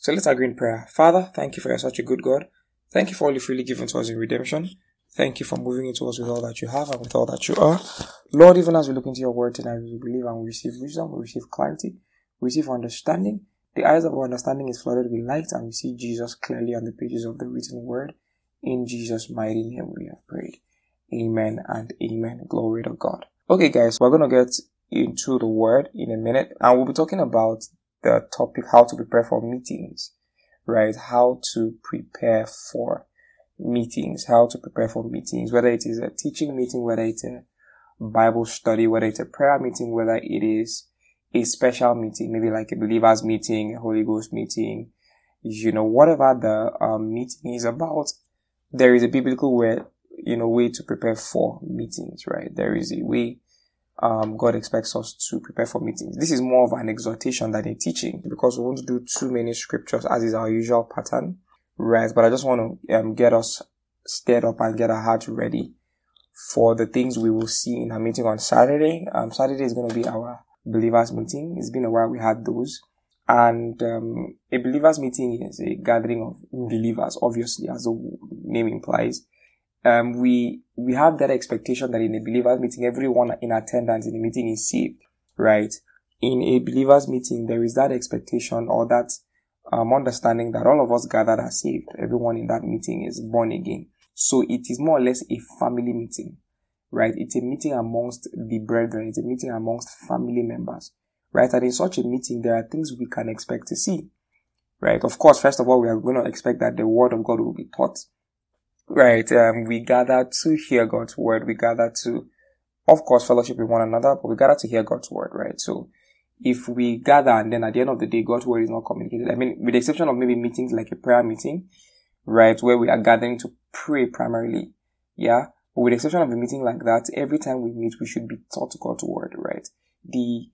So let's agree in prayer. Father, thank you for you're such a good God. Thank you for all you freely given to us in redemption. Thank you for moving into us with all that you have and with all that you are. Lord, even as we look into your word tonight, we believe and we receive wisdom, we receive clarity, we receive understanding. The eyes of our understanding is flooded with light and we see Jesus clearly on the pages of the written word. In Jesus' mighty name we have prayed. Amen and amen. Glory to God. Okay guys, we're going to get into the word in a minute and we'll be talking about the topic how to prepare for meetings, right? How to prepare for meetings, whether it is a teaching meeting, whether it's a Bible study, whether it's a prayer meeting, whether it is a special meeting, maybe like a believers meeting, a Holy Ghost meeting, whatever the meeting is about, there is a biblical way to prepare for meetings, right? There is a way God expects us to prepare for meetings. This is more of an exhortation than a teaching because we won't do too many scriptures as is our usual pattern, right? But I just want to get us stirred up and get our hearts ready for the things we will see in our meeting on Saturday. Saturday is going to be our believers meeting. It's been a while we had those. And a believers meeting is a gathering of believers, obviously, as the name implies. We have that expectation that in a believers meeting, everyone in attendance in the meeting is saved, right? In a believers meeting, there is that expectation or that understanding that all of us gathered are saved. Everyone in that meeting is born again. So it is more or less a family meeting, right? It's a meeting amongst the brethren. It's a meeting amongst family members, right? And in such a meeting, there are things we can expect to see, right? Of course, first of all, we are going to expect that the word of God will be taught. Right, we gather to hear God's word. We gather to, of course, fellowship with one another, but we gather to hear God's word, right? So, if we gather and then at the end of the day, God's word is not communicated, with the exception of maybe meetings like a prayer meeting, right, where we are gathering to pray primarily, yeah? But with the exception of a meeting like that, every time we meet, we should be taught God's word, right? The,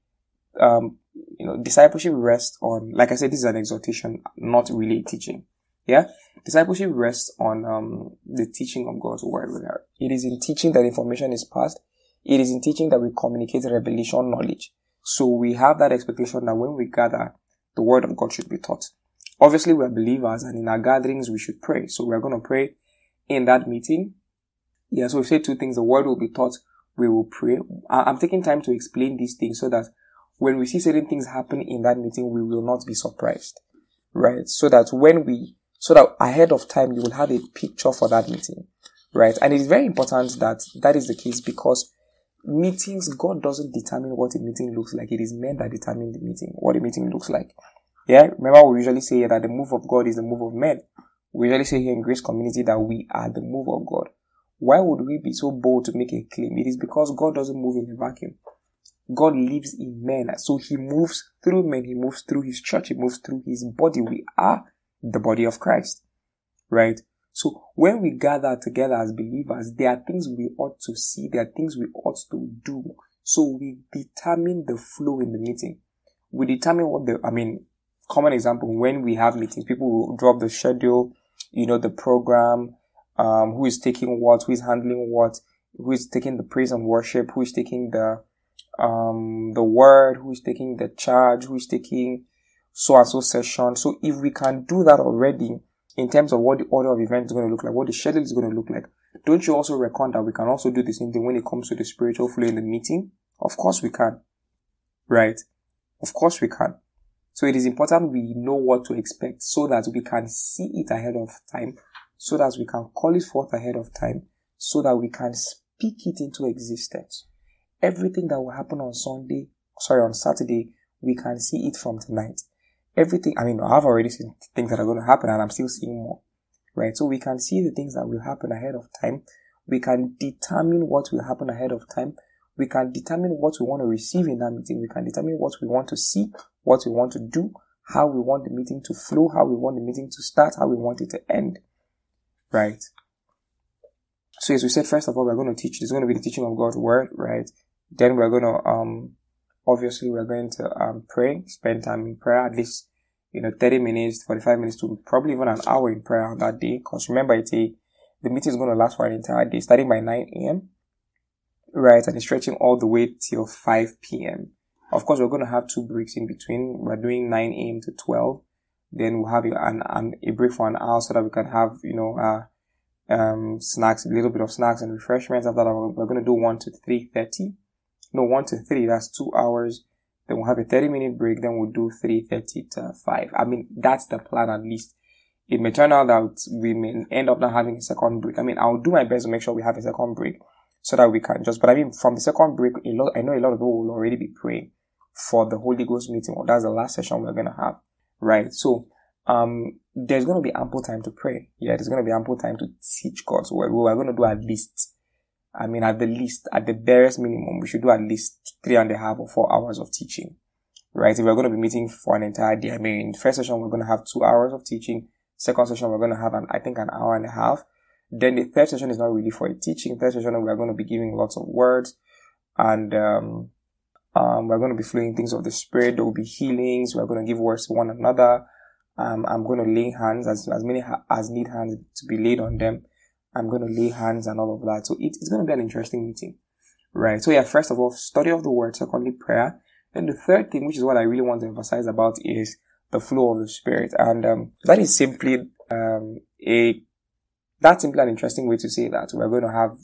discipleship rests on, like I said, this is an exhortation, not really a teaching. Yeah, discipleship rests on the teaching of God's word. It is in teaching that information is passed. It is in teaching that we communicate revelation knowledge. So we have that expectation that when we gather, the word of God should be taught. Obviously, we are believers, and in our gatherings we should pray. So we are going to pray in that meeting. Yeah, so we've said two things: the word will be taught, we will pray. I'm taking time to explain these things so that when we see certain things happen in that meeting, we will not be surprised, right? So that ahead of time, you will have a picture for that meeting, right? And it is very important that is the case because meetings, God doesn't determine what a meeting looks like. It is men that determine what a meeting looks like. Yeah, remember we usually say that the move of God is the move of men. We usually say here in Grace Community that we are the move of God. Why would we be so bold to make a claim? It is because God doesn't move in a vacuum. God lives in men. So he moves through men. He moves through his church. He moves through his body. We are the body of Christ, right? So when we gather together as believers, there are things we ought to see, there are things we ought to do. So we determine the flow in the meeting. We determine common example, when we have meetings, people will drop the schedule, the program, who is taking what, who is handling what, who is taking the praise and worship, who is taking the word, who is taking the charge, who is taking so and so session. So if we can do that already in terms of what the order of events is going to look like, what the schedule is going to look like, don't you also reckon that we can also do the same thing when it comes to the spiritual flow in the meeting? Of course we can, right? Of course we can. So it is important we know what to expect so that we can see it ahead of time, so that we can call it forth ahead of time, so that we can speak it into existence. Everything that will happen on Saturday, we can see it from tonight. Everything, I've already seen things that are going to happen and I'm still seeing more, right? So we can see the things that will happen ahead of time. We can determine what will happen ahead of time. We can determine what we want to receive in that meeting. We can determine what we want to see, what we want to do, how we want the meeting to flow, how we want the meeting to start, how we want it to end, right? So as we said, first of all, we're going to teach. There's going to be the teaching of God's word, right? Then we're going to, obviously we're going to pray, spend time in prayer, at least 30 minutes, 45 minutes to probably even an hour in prayer on that day. Because remember, the meeting is going to last for an entire day, starting by 9 a.m. right, and it's stretching all the way till 5 p.m. Of course, we're going to have 2 breaks in between. We're doing 9 a.m. to 12, Then we'll have a break for an hour so that we can have, snacks, a little bit of snacks and refreshments. After that, we're going to do 1 to 3:30. No, 1 to 3, that's 2 hours. Then we'll have a 30-minute break. Then we'll do 3:30 to 5. I mean, that's the plan at least. It may turn out that we may end up not having a second break. I mean, I'll do my best to make sure we have a second break so that we can but I mean, from the second break, I know a lot of people will already be praying for the Holy Ghost meeting, or that's the last session we're going to have, right? So, there's going to be ample time to pray. Yeah, there's going to be ample time to teach God's word. We're going to do at the barest minimum, we should do at least 3.5 or 4 hours of teaching, right? If we're going to be meeting for an entire day, I mean, in the first session, we're going to have 2 hours of teaching. Second session, we're going to have an hour and a half. Then the third session is not really for a teaching. Third session, we're going to be giving lots of words, and we're going to be flowing things of the Spirit. There will be healings. We're going to give words to one another. I'm going to lay hands as many as need hands to be laid on them. I'm going to lay hands and all of that. So it's going to be an interesting meeting, right? So yeah, first of all, study of the word. Secondly, prayer. Then the third thing, which is what I really want to emphasize about, is the flow of the Spirit. And that is simply an interesting way to say that we're going to have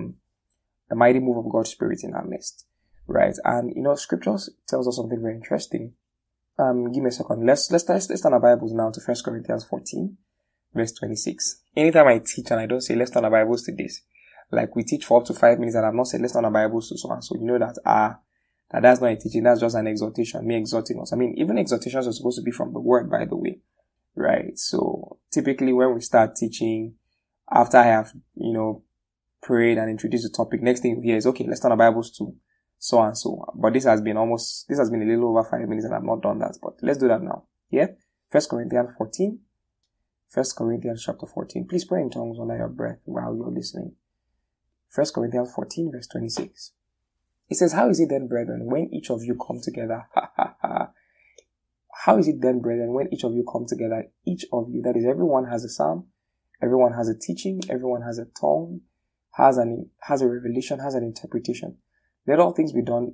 a mighty move of God's Spirit in our midst, right? And Scriptures tells us something very interesting. Give me a second. Let's turn our Bibles now to 1 Corinthians 14, verse 26. Anytime I teach and I don't say let's turn our Bibles to this, like we teach for up to 5 minutes and I've not said let's turn our Bibles to so and so, you know that's not a teaching, that's just an exhortation, me exhorting us. I mean, even exhortations are supposed to be from the word, by the way, right? So typically when we start teaching, after I have, prayed and introduced the topic, next thing you hear is, okay, let's turn our Bibles to so and so. But this has been a little over 5 minutes and I've not done that, but let's do that now. Yeah? 1 Corinthians chapter 14. Please pray in tongues under your breath while you're listening. 1 Corinthians 14, verse 26. It says, how is it then, brethren, when each of you come together? How is it then, brethren, when each of you come together? Each of you, that is, everyone has a psalm, everyone has a teaching, everyone has a tongue, has a revelation, has an interpretation. Let all things be done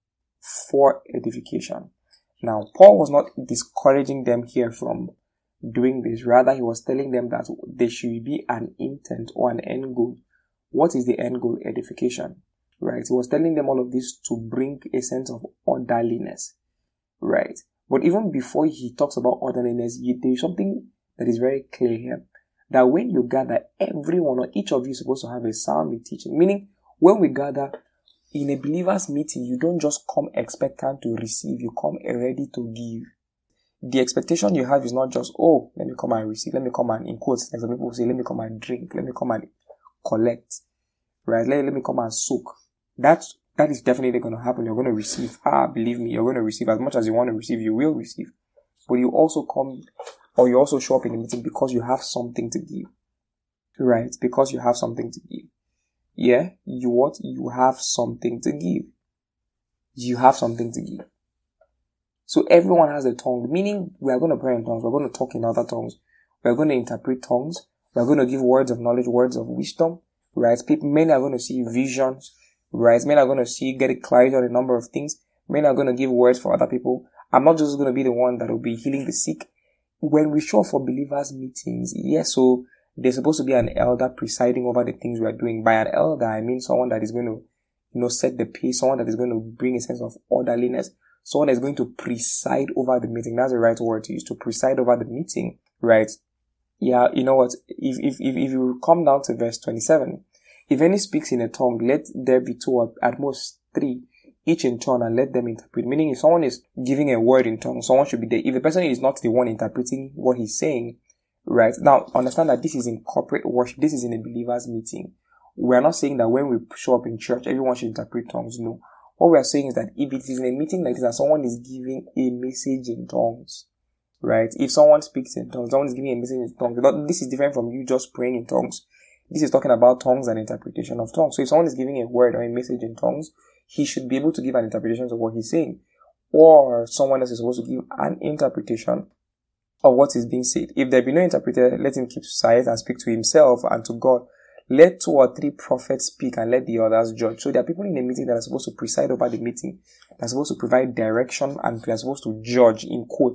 for edification. Now, Paul was not discouraging them here from doing this. Rather, he was telling them that there should be an intent or an end goal. What is the end goal? Edification. Right? He was telling them all of this to bring a sense of orderliness. Right? But even before he talks about orderliness, there is something that is very clear here. That when you gather, everyone or each of you is supposed to have a psalm teaching. Meaning, when we gather in a believer's meeting, you don't just come expectant to receive, you come ready to give. The expectation you have is not just, oh, let me come and receive, let me come and, in quotes, like some people say, let me come and drink, let me come and collect, right? Let me come and soak. That is definitely going to happen. You're going to receive. Believe me, you're going to receive. As much as you want to receive, you will receive. But you also come, or you also show up in the meeting because you have something to give. Right? Because you have something to give. Yeah? You have something to give. You have something to give. So everyone has a tongue, meaning we are going to pray in tongues. We're going to talk in other tongues. We're going to interpret tongues. We're going to give words of knowledge, words of wisdom. Right? Men are going to see visions. Right? Men are going to get clarity on a number of things. Men are going to give words for other people. I'm not just going to be the one that will be healing the sick. When we show up for believers' meetings, yes, so there's supposed to be an elder presiding over the things we are doing. By an elder, I mean someone that is going to, set the pace, someone that is going to bring a sense of orderliness, someone that is going to preside over the meeting. That's the right word to use, to preside over the meeting, right? Yeah, you know what? If you come down to verse 27, if any speaks in a tongue, let there be 2 or at most 3, each in turn, and let them interpret. Meaning, if someone is giving a word in tongue, someone should be there. If the person is not the one interpreting what he's saying, right? Now, understand that this is in corporate worship. This is in a believer's meeting. We are not saying that when we show up in church, everyone should interpret tongues. No. What we are saying is that if it is in a meeting like this and someone is giving a message in tongues, right? If someone speaks in tongues, someone is giving a message in tongues, this is different from you just praying in tongues. This is talking about tongues and interpretation of tongues. So if someone is giving a word or a message in tongues, he should be able to give an interpretation of what he's saying. Or someone else is supposed to give an interpretation of what is being said. If there be no interpreter, let him keep silent and speak to himself and to God. Let 2 or 3 prophets speak and let the others judge. So there are people in the meeting that are supposed to preside over the meeting. They're supposed to provide direction and they're supposed to judge, in quote,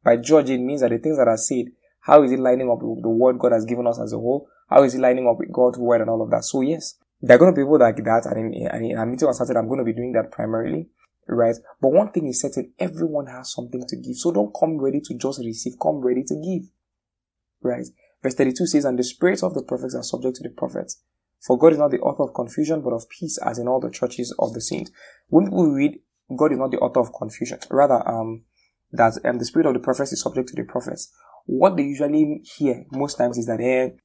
By judging means that the things that are said, how is it lining up with the word God has given us as a whole? How is it lining up with God's word and all of that? So yes, there are going to be people like that, and in a meeting on Saturday, I'm going to be doing that primarily, right? But one thing is certain, everyone has something to give. So don't come ready to just receive, come ready to give, right? Verse 32 says, and the spirits of the prophets are subject to the prophets. For God is not the author of confusion, but of peace, as in all the churches of the saints. When we read, God is not the author of confusion, rather, that the spirit of the prophets is subject to the prophets. What they usually hear most times is that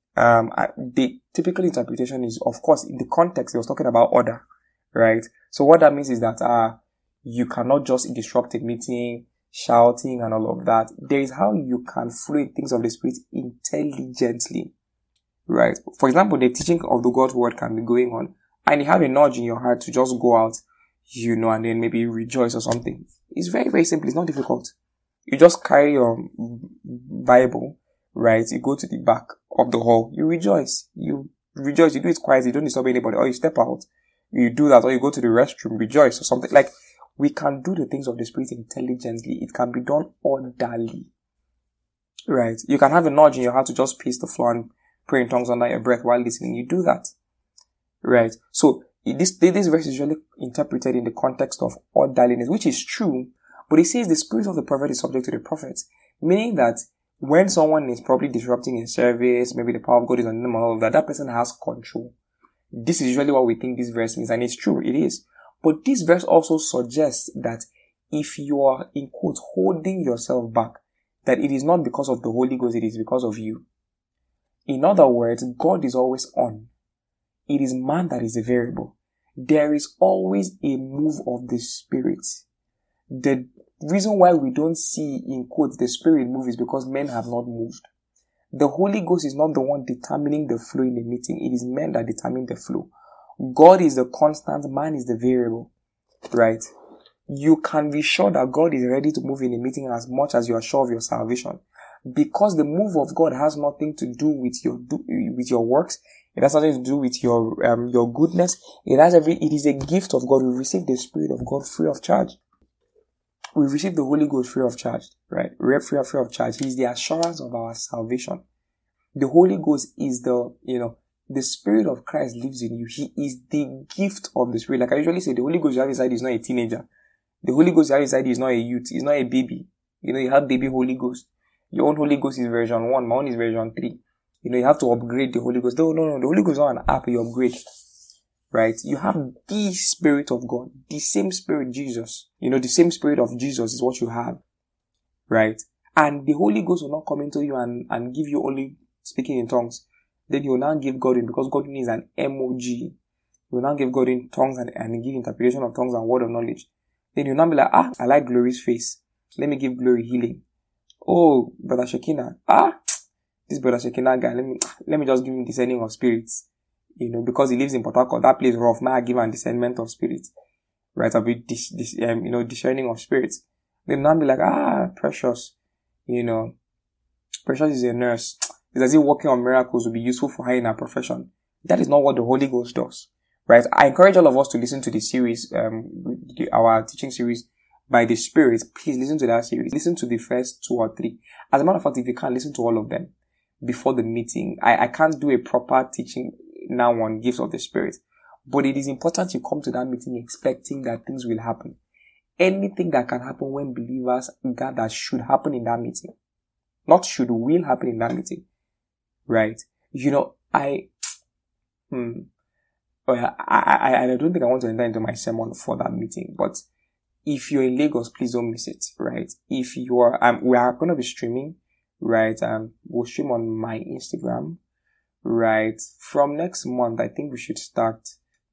the typical interpretation is, of course, in the context, he was talking about order, right? So what that means is that you cannot just disrupt a meeting, shouting and all of that. There is how you can flow in things of the spirit intelligently, right? For example, the teaching of the God's word can be going on, and you have a nudge in your heart to just go out, and then maybe rejoice or something. It's very, very simple. It's not difficult. You just carry your Bible, right? You go to the back of the hall. You rejoice. You do it quietly. You don't disturb anybody. Or you step out. You do that. Or you go to the restroom. Rejoice or something. Like, we can do the things of the spirit intelligently. It can be done orderly, right? You can have a nudge in your heart to just pace the floor and pray in tongues under your breath while listening. You do that, right? So this verse is usually interpreted in the context of orderliness, which is true, but it says the spirit of the prophet is subject to the prophets, meaning that when someone is probably disrupting a service, maybe the power of God is on them and all of that, that person has control. This is usually what we think this verse means, and it's true, it is. But this verse also suggests that if you are, in quotes, holding yourself back, that it is not because of the Holy Ghost, it is because of you. In other words, God is always on. It is man that is a variable. There is always a move of the Spirit. The reason why we don't see, in quotes, the Spirit move is because men have not moved. The Holy Ghost is not the one determining the flow in the meeting. It is men that determine the flow. God is the constant, man is the variable, right? You can be sure that God is ready to move in a meeting as much as you are sure of your salvation, because the move of God has nothing to do with your works. It has nothing to do with your goodness. It is a gift of God. We receive the Spirit of God free of charge. We receive the Holy Ghost free of charge, right? Free of charge. He is the assurance of our salvation. The Holy Ghost is the Spirit of Christ lives in you. He is the gift of the Spirit. Like I usually say, the Holy Ghost you have inside is not a teenager. The Holy Ghost you have inside is not a youth. It's not a baby. You have baby Holy Ghost. Your own Holy Ghost is version 1. My own is version 3. You have to upgrade the Holy Ghost. No. The Holy Ghost is not an app you upgrade. Right? You have the Spirit of God. The same Spirit Jesus. The same Spirit of Jesus is what you have. Right? And the Holy Ghost will not come into you and give you only speaking in tongues. Then he will now give God in, because God in is an MOG. He will now give God in tongues and give interpretation of tongues and word of knowledge. Then you'll now be like, I like Glory's face. Let me give Glory healing. Oh, Brother Shekinah. This Brother Shekinah guy, let me just give him discerning of spirits. Because he lives in Port Harcourt, that place rough. May I give him discernment of spirits. Right? I'll be discerning of spirits. Then you'll now be like, Precious. Precious is a nurse. It's as if working on miracles would be useful for her in her profession. That is not what the Holy Ghost does, right? I encourage all of us to listen to the series, our teaching series by the Spirit. Please listen to that series. Listen to the first 2 or 3. As a matter of fact, if you can't, listen to all of them before the meeting. I can't do a proper teaching now on gifts of the Spirit, but it is important you come to that meeting expecting that things will happen. Anything that can happen when believers gather should happen in that meeting. Not should, will happen in that meeting. Right? I don't think I want to enter into my sermon for that meeting, but if you're in Lagos, please don't miss it, right? If you are, we are going to be streaming, right? We'll stream on my Instagram, right? From next month, I think we should start,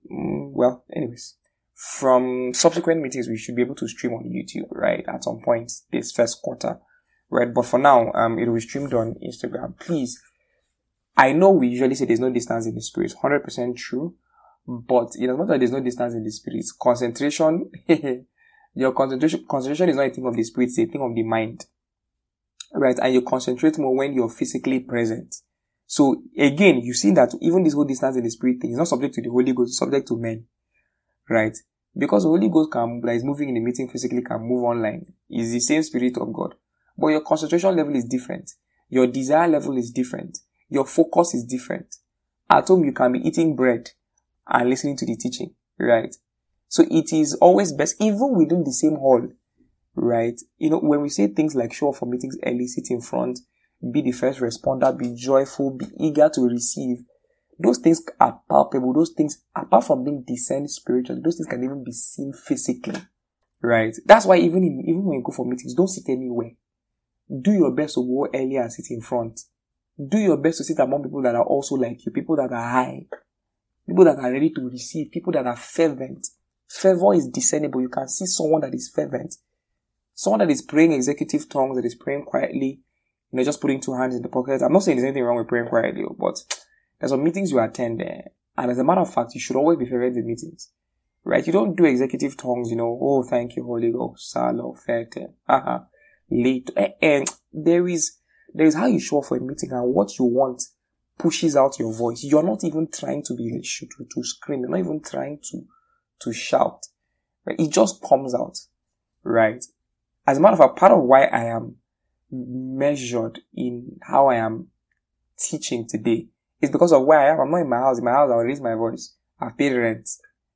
from subsequent meetings, we should be able to stream on YouTube, right? At some point this first quarter, right? But for now, it will be streamed on Instagram. Please, I know we usually say there's no distance in the Spirit. 100% true. But as much as there's no distance in the Spirit, concentration, your concentration is not a thing of the Spirit, it's a thing of the mind. Right? And you concentrate more when you're physically present. So again, you see that even this whole distance in the Spirit thing is not subject to the Holy Ghost, it's subject to men. Right? Because the Holy Ghost that is moving in the meeting physically can move online. It's the same Spirit of God. But your concentration level is different. Your desire level is different. Your focus is different. At home, you can be eating bread and listening to the teaching, right? So it is always best, even within the same hall, right? When we say things like show up for meetings early, sit in front, be the first responder, be joyful, be eager to receive, those things are palpable. Those things, apart from being discerned spiritually, those things can even be seen physically, right? That's why even when you go for meetings, don't sit anywhere. Do your best to go early and sit in front. Do your best to sit among people that are also like you, people that are high, people that are ready to receive, people that are fervent. Fervor is discernible. You can see someone that is fervent. Someone that is praying executive tongues, that is praying quietly, just putting two hands in the pocket. I'm not saying there's anything wrong with praying quietly, but there's some meetings you attend there. And as a matter of fact, you should always be fervent in meetings. Right? You don't do executive tongues, oh, thank you, Holy Ghost, Salo, Fete, late. And there is how you show up for a meeting, and what you want pushes out your voice. You're not even trying to be to scream. You're not even trying to shout. Right? It just comes out. Right? As a matter of fact, part of why I am measured in how I am teaching today is because of where I am. I'm not in my house. In my house, I'll raise my voice. I've paid rent.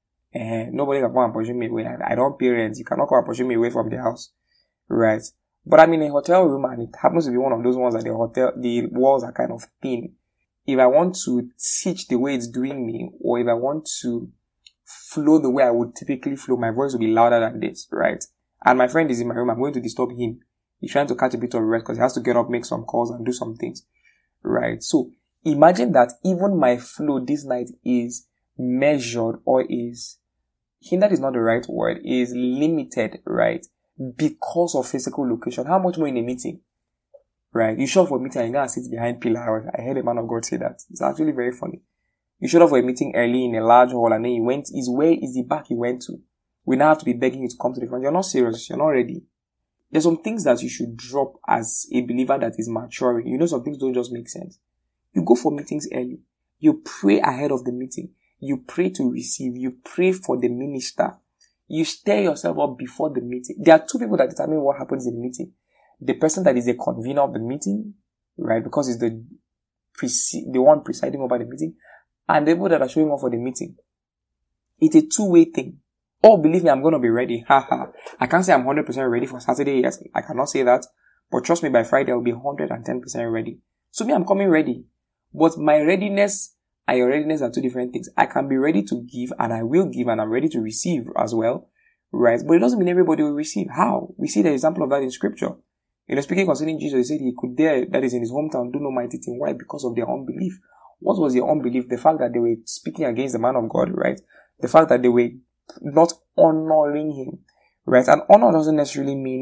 And nobody can come and push me away. I don't pay rent. You cannot come and push me away from the house. Right? But I'm in a hotel room, and it happens to be one of those ones that the walls are kind of thin. If I want to teach the way it's doing me, or if I want to flow the way I would typically flow, my voice will be louder than this, right? And my friend is in my room. I'm going to disturb him. He's trying to catch a bit of rest because he has to get up, make some calls, and do some things, right? So imagine that even my flow this night is measured, or is, hindered is not the right word, is limited, right? Because of physical location. How much more in a meeting? Right? You show up for a meeting and you're going to sit behind pillar. I heard a man of God say that. It's actually very funny. You showed up for a meeting early in a large hall, and then you went, where is the back you went to? We now have to be begging you to come to the front. You're not serious. You're not ready. There's some things that you should drop as a believer that is maturing. Some things don't just make sense. You go for meetings early. You pray ahead of the meeting. You pray to receive. You pray for the minister. You stir yourself up before the meeting. There are two people that determine what happens in the meeting. The person that is a convener of the meeting, right? Because it's the one presiding over the meeting. And the people that are showing up for the meeting. It's a two-way thing. Oh, believe me, I'm going to be ready. I can't say I'm 100% ready for Saturday. Yes, I cannot say that. But trust me, by Friday, I'll be 110% ready. So me, I'm coming ready. But my readiness and your readiness are two different things. I can be ready to give, and I will give, and I'm ready to receive as well. Right? But it doesn't mean everybody will receive. How? We see the example of that in scripture. Speaking concerning Jesus, he said he could dare, that is in his hometown, do no mighty thing. Why? Because of their unbelief. What was their unbelief? The fact that they were speaking against the man of God, right? The fact that they were not honoring him, right? And honor doesn't necessarily mean,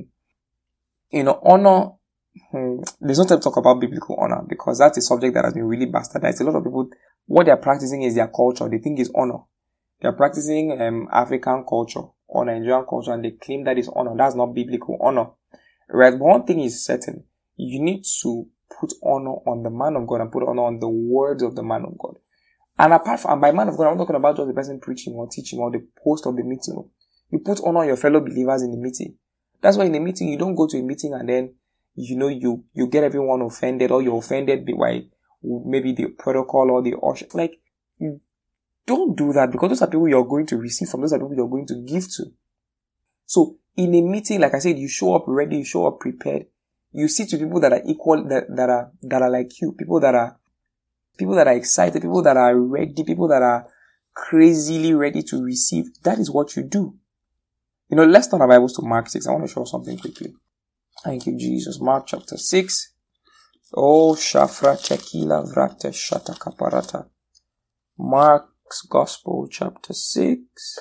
honor. There's no time to talk about biblical honor, because that's a subject that has been really bastardized. A lot of people, what they're practicing is their culture. They think it's honor. They're practicing African culture or Nigerian culture, and they claim that is honor. That's not biblical honor, right? But one thing is certain: you need to put honor on the man of God and put honor on the words of the man of God. And apart from, by man of God, I'm not talking about just the person preaching or teaching or the host of the meeting. You put honor on your fellow believers in the meeting. That's why in the meeting, you don't go to a meeting and then, you get everyone offended, or you're offended by maybe the protocol or the usher. Like, you don't do that, because those are people you're going to receive from, those are people you're going to give to. So in a meeting, like I said, you show up ready, you show up prepared. You sit to people that are equal, that are like you, people that are excited, people that are ready, people that are crazily ready to receive. That is what you do. Let's turn our Bibles to Mark 6. I want to show something quickly. Thank you, Jesus. Mark chapter 6. Oh, Shafra Tequila Vrate Shata Kaparata. Mark's Gospel chapter 6.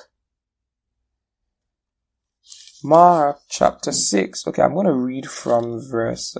Mark chapter 6. Okay, I'm going to read from verse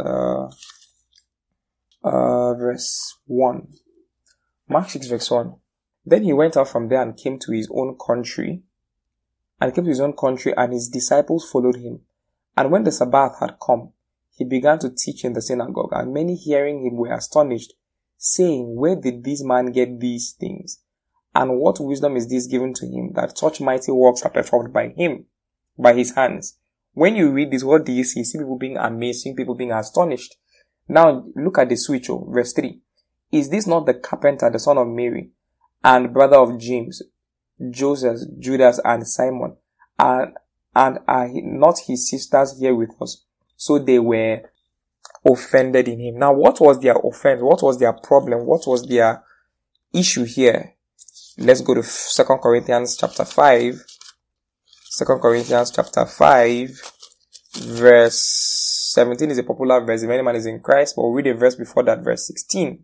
1. Mark 6 verse 1. Then he went out from there and came to his own country. And his disciples followed him. And when the Sabbath had come, he began to teach in the synagogue. And many hearing him were astonished, saying, Where did this man get these things? And what wisdom is this given to him, that such mighty works are performed by him, by his hands? When you read this, what do you see? You see people being amazed, people being astonished. Now, look at the switch, verse 3. Is this not the carpenter, the son of Mary, and brother of James, Joseph, Judas, and Simon? And are not his sisters here with us? So they were offended in him. Now, what was their offense? What was their problem? What was their issue here? Let's go to 2 Corinthians chapter 5. 2 Corinthians chapter 5, verse 17 is a popular verse. If any man is in Christ, but we'll read a verse before that, verse 16.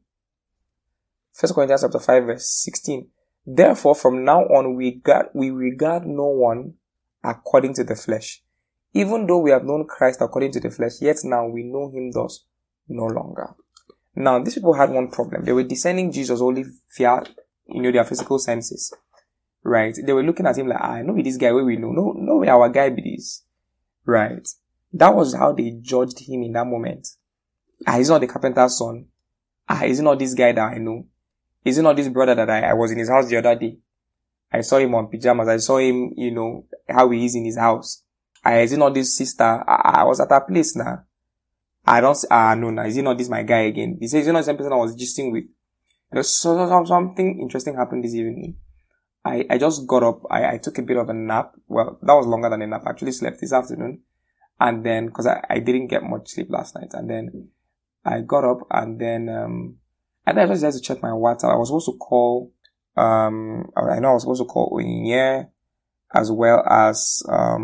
1 Corinthians chapter 5, verse 16. Therefore, from now on, we regard no one according to the flesh. Even though we have known Christ according to the flesh, yet now we know him thus no longer. Now, these people had one problem. They were discerning Jesus only via, their physical senses. Right? They were looking at him like, I know this guy where we know. No way our guy be this. Right? That was how they judged him in that moment. He's not the carpenter's son. Is it not this guy that I know? Is it not this brother that I was in his house the other day? I saw him on pajamas. I saw him, how he is in his house. Is it not this sister? I was at her place now. No. Is it not this my guy again? He says, is it not the same person I was gisting with? Something interesting happened this evening. I just got up. I took a bit of a nap. Well, that was longer than a nap. I actually slept this afternoon. And then, cause I didn't get much sleep last night. And then I got up and then, I just had to check my WhatsApp. I was supposed to call, I know I was supposed to call Onyinye as well as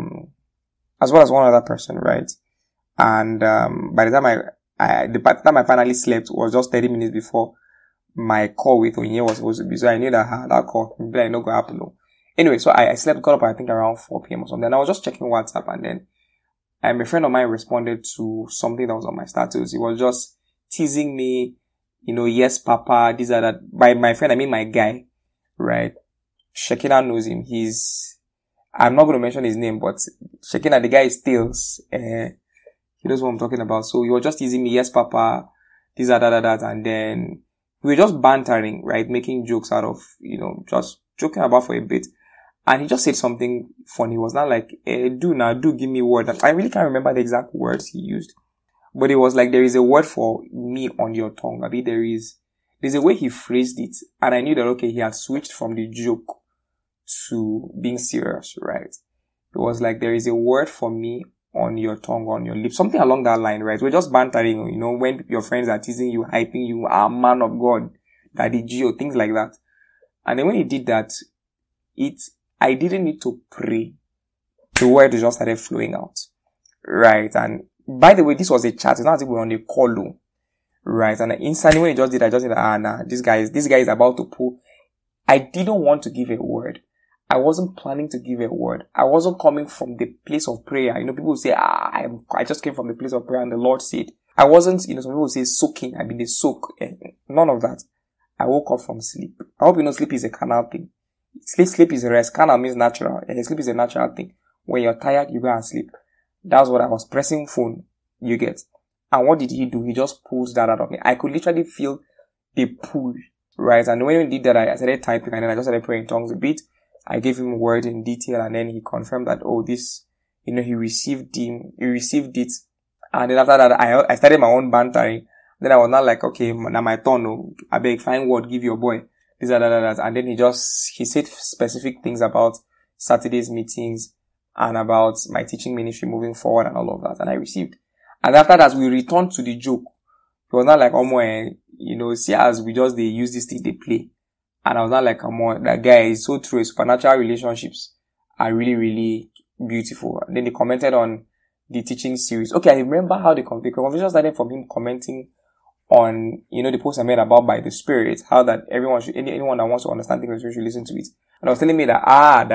one other person, right? And, by the time I finally slept was just 30 minutes before my call with Onyinye was supposed to be. So I knew that call, maybe I know going to happen. No. Anyway, so I slept, got up, I think around 4 p.m. or something. And I was just checking WhatsApp and then, a friend of mine responded to something that was on my status. He was just teasing me, yes, Papa, these are that. By my friend, I mean my guy, right? Shekinah knows him. I'm not going to mention his name, but Shekinah, the guy is Tails. He knows what I'm talking about. So he was just teasing me, yes, Papa, these are that. And then we were just bantering, right? Making jokes out of, just joking about for a bit. And he just said something funny. It was not like, do give me a word. And I really can't remember the exact words he used. But it was like, there is a word for me on your tongue. I mean, there's a way he phrased it. And I knew that, okay, he had switched from the joke to being serious, right? It was like, there is a word for me on your tongue, on your lips. Something along that line, right? We're just bantering, when your friends are teasing you, hyping you, man of God, Daddy Gio, things like that. And then when he did that, I didn't need to pray. The word just started flowing out. Right? And by the way, this was a chat. It's not as if we were on a call, right? And instantly when he just did, I just said, this guy is about to pull. I didn't want to give a word. I wasn't planning to give a word. I wasn't coming from the place of prayer. People say, I just came from the place of prayer and the Lord said. I wasn't, some people say soaking. I mean, they soak. None of that. I woke up from sleep. I hope sleep is a carnal thing. Sleep is rest. Carnal means natural. And sleep is a natural thing. When you're tired, you go and sleep. That's what I was pressing phone. You get. And what did he do? He just pulls that out of me. I could literally feel the pull. Right? And when he did that, I started typing and then I just started praying in tongues a bit. I gave him a word in detail and then he confirmed that, this, he received it. And then after that, I started my own bantering. Then I was not like, okay, now my turn. I beg, find word, give your boy. This, that. And then he said specific things about Saturday's meetings and about my teaching ministry moving forward and all of that. And I received. And after that, we returned to the joke. It was not like, see as they use this thing, they play. And I was not like, that guy is so true. Supernatural relationships are really, really beautiful. And then they commented on the teaching series. Okay, I remember how the conversation started from him commenting on, the post I made about by the Spirit, how that anyone that wants to understand things should listen to it. And I was telling me that,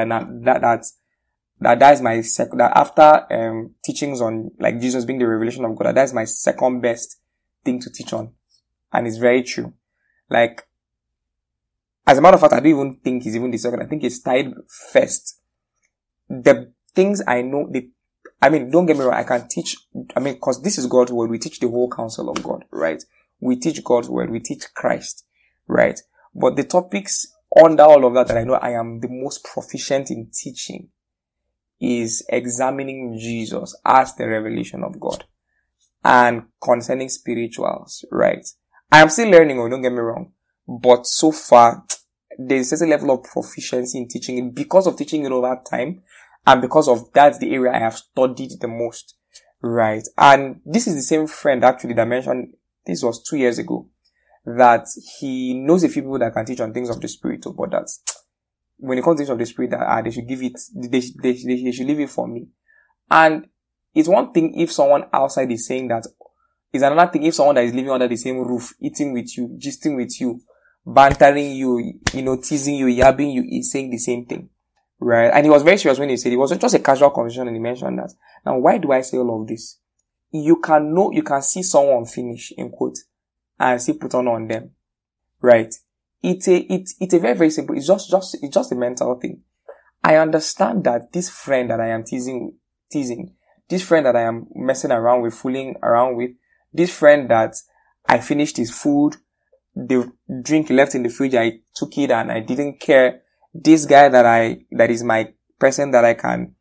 that is my that after, teachings on, like Jesus being the revelation of God, that is my second best thing to teach on. And it's very true. Like, as a matter of fact, I don't even think it's even the second. I think it's tied first. The things I know, don't get me wrong, I can teach, cause this is God's word. We teach the whole counsel of God, right? We teach God's word. We teach Christ, right? But the topics under all of that I know I am the most proficient in teaching is examining Jesus as the revelation of God. And concerning spirituals, right? I am still learning, don't get me wrong. But so far, there's a certain level of proficiency in teaching it because of teaching it over time. And because of that's the area I have studied the most, right? And this is the same friend actually that mentioned, this was 2 years ago, that he knows a few people that can teach on things of the spirit, but that when it comes to things of the spirit, that they should give it, they should leave it for me. And it's one thing if someone outside is saying that. It's another thing if someone that is living under the same roof, eating with you, gisting with you, bantering you, teasing you, yabbing you, is saying the same thing. Right? And he was very serious when he said it. It wasn't just a casual conversation and he mentioned that. Now, why do I say all of this? You can see someone finish, in quote, and still put on them. Right? It's a very, very simple, it's just a mental thing. I understand that this friend that I am teasing, this friend that I am messing around with, fooling around with, this friend that I finished his food, the drink left in the fridge, I took it and I didn't care. This guy that is my person that I can,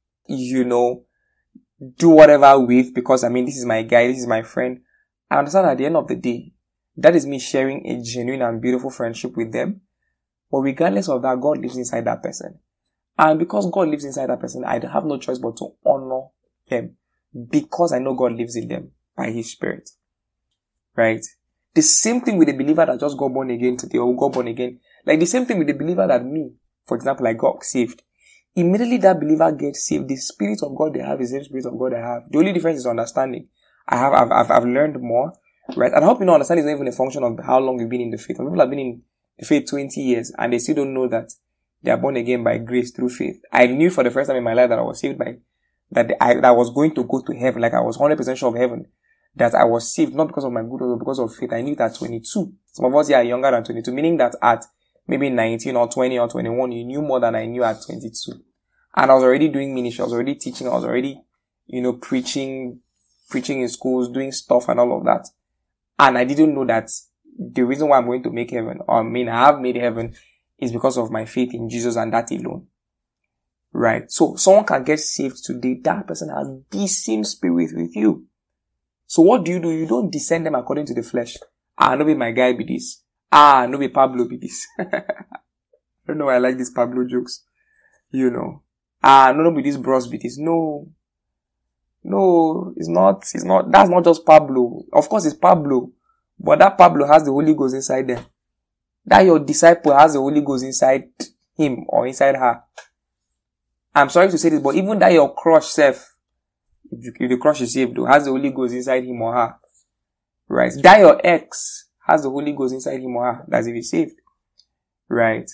do whatever with because this is my guy, this is my friend. I understand at the end of the day, that is me sharing a genuine and beautiful friendship with them. But regardless of that, God lives inside that person. And because God lives inside that person, I have no choice but to honor them because I know God lives in them by His Spirit. Right? The same thing with the believer that just got born again today or got born again. Like the same thing with the believer that me, for example, I got saved. Immediately that believer gets saved, the Spirit of God they have is the same Spirit of God I have. The only difference is understanding. I've learned more. Right? And I hope understanding is not even a function of how long you've been in the faith. Some people have been in the faith 20 years and they still don't know that they are born again by grace through faith. I knew for the first time in my life that I was saved that I was going to go to heaven. Like I was 100% sure of heaven. That I was saved, not because of my good works, but because of faith. I knew it at 22. Some of us here are younger than 22, meaning that at maybe 19 or 20 or 21, you knew more than I knew at 22. And I was already doing ministry, I was already teaching, I was already, preaching in schools, doing stuff and all of that. And I didn't know that the reason why I'm going to make heaven, I have made heaven, is because of my faith in Jesus and that alone. Right? So, someone can get saved today, that person has the same spirit with you. So what do? You don't discern them according to the flesh. No be my guy be this. No be Pablo be this. I don't know why I like these Pablo jokes. No be this bros be this. No, it's not, that's not just Pablo. Of course it's Pablo. But that Pablo has the Holy Ghost inside them. That your disciple has the Holy Ghost inside him or inside her. I'm sorry to say this, but even that your crush self, if the crush is saved, though, has the Holy Ghost inside him or her. Right? That your ex has the Holy Ghost inside him or her. That's if he's saved. Right?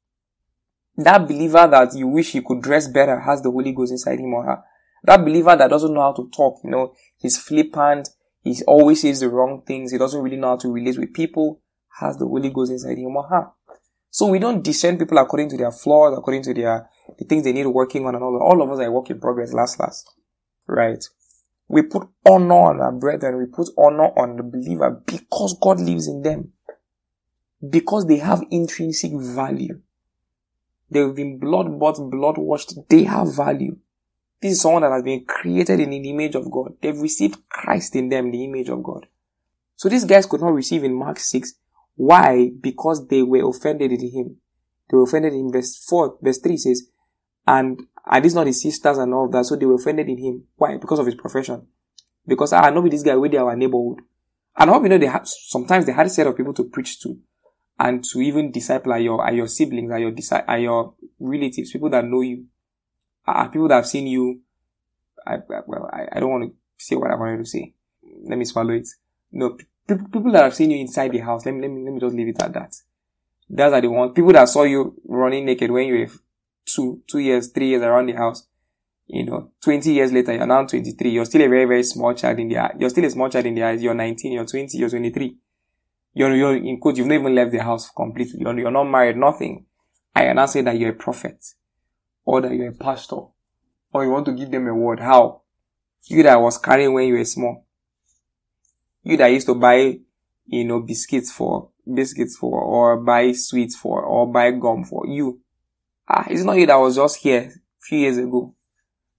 That believer that you wish he could dress better has the Holy Ghost inside him or her. That believer that doesn't know how to talk, he's flippant, he always says the wrong things, he doesn't really know how to relate with people, has the Holy Ghost inside him or her. So we don't discern people according to their flaws, according to the things they need working on and all of us are a work in progress, last. Right? We put honor on our brethren, we put honor on the believer because God lives in them. Because they have intrinsic value. They've been blood-bought, blood-washed, they have value. This is someone that has been created in the image of God. They've received Christ in them, the image of God. So these guys could not receive in Mark 6. Why? Because they were offended in him. They were offended in verse 3 says, and these not his sisters and all of that, so they were offended in him. Why? Because of his profession. Because I know with this guy with our neighborhood. And I hope sometimes they had a set of people to preach to and to even disciple are your siblings, are your relatives, people that know you, people that have seen you. I don't want to say what I wanted to say. Let me swallow it. No, people that have seen you inside the house. Let me just leave it at that. Those are the ones. People that saw you running naked when you were 2 years, 3 years around the house. 20 years later, you're now 23. You're still a very, very small child in the eye. You're still a small child in the eyes. You're 19, you're 20, you're 23. You're in quote, you've not even left the house completely. You're not married, nothing. I am not saying that you're a prophet. Or that you're a pastor. Or you want to give them a word. How? You that was carrying when you were small. You that used to buy, biscuits for, or buy sweets for, or buy gum for. You. It's not you that was just here a few years ago.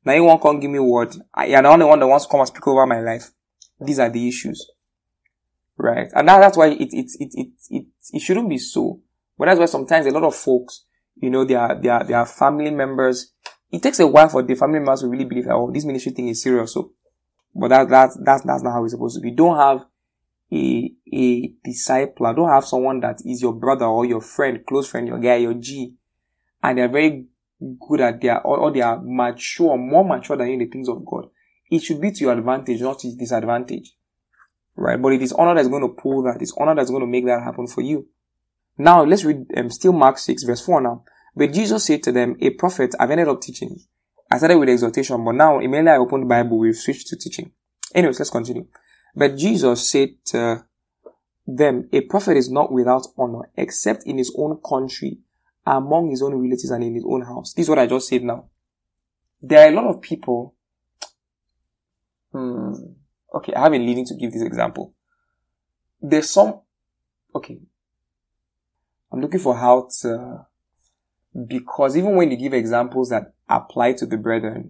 Now you won't come give me word. You're the only one that wants to come and speak over my life. These are the issues. Right? And that's why it shouldn't be so. But that's why sometimes a lot of folks, their family members, it takes a while for the family members to really believe that, oh, this ministry thing is serious. So, but that's not how it's supposed to be. Don't have a disciple. Don't have someone that is your brother or your friend, close friend, your guy, your G, and they're very good at or they are mature, more mature than you in the things of God. It should be to your advantage, not to disadvantage. Right? But it is honor that's going to pull that. It's honor that's going to make that happen for you. Now, let's read still Mark 6, verse 4 now. But Jesus said to them, a prophet, I've ended up teaching. I started with exhortation, but now immediately I opened the Bible, we've switched to teaching. Anyways, let's continue. But Jesus said to them, a prophet is not without honor, except in his own country, among his own relatives, and in his own house. This is what I just said now. There are a lot of people. Okay, I have been leading to give this example. There's some. Okay. I'm looking for how to. Because even when you give examples that apply to the brethren,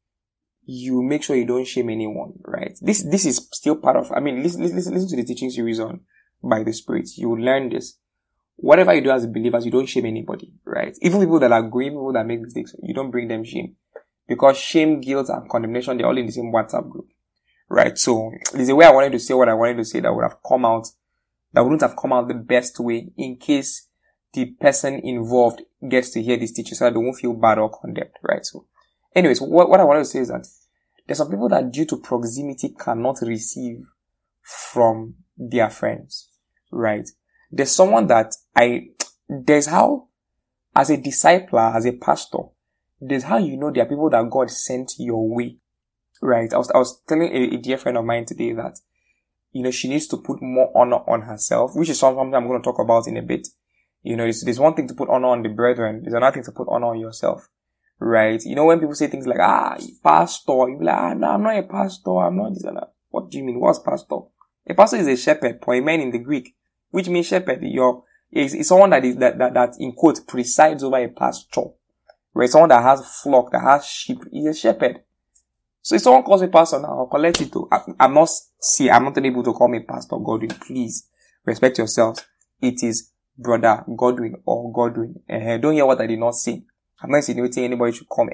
you make sure you don't shame anyone, right? This is still part of, listen to the teaching series on By the Spirit. You will learn this. Whatever you do as believers, you don't shame anybody, right? Even people that are growing, people that make mistakes, you don't bring them shame. Because shame, guilt, and condemnation, they're all in the same WhatsApp group, right? So, there's a way I wanted to say what I wanted to say that wouldn't have come out the best way in case the person involved gets to hear this teaching so that they won't feel bad or condemned, right? So, anyways, what I wanted to say is that there's some people that due to proximity cannot receive from their friends, right? There's someone that there's how, as a discipler, as a pastor, there's how you know there are people that God sent your way, right? I was telling a dear friend of mine today that, she needs to put more honor on herself, which is something I'm going to talk about in a bit. There's one thing to put honor on the brethren. There's another thing to put honor on yourself. Right? When people say things like, pastor, you're like, no, I'm not a pastor. I'm not this and that. What do you mean? What's pastor? A pastor is a shepherd, poimen in the Greek, which means shepherd. It's someone that in quote presides over a pasture. Right? Someone that has flock, that has sheep, is a shepherd. So if someone calls me pastor now, I'll collect it too. I'm not able to call me Pastor Godwin. Please respect yourselves. It is Brother Godwin or Godwin. Don't hear what I did not say. I'm not insinuating anybody should come.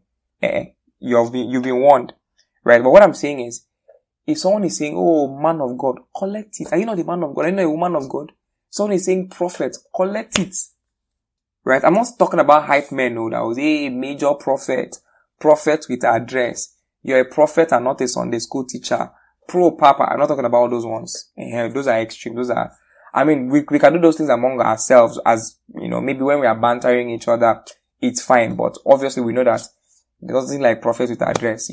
You've been warned. Right? But what I'm saying is, if someone is saying, oh, man of God, collect it. Are you not the man of God? Are you not a woman of God? Someone is saying prophet, collect it. Right? I'm not talking about hype men, no. That was a major prophet with address. You're a prophet and not a Sunday school teacher. Pro papa. I'm not talking about those ones. Those are extreme. Those are, we can do those things among ourselves as, maybe when we are bantering each other, it's fine. But obviously we know that there's nothing like prophet with address,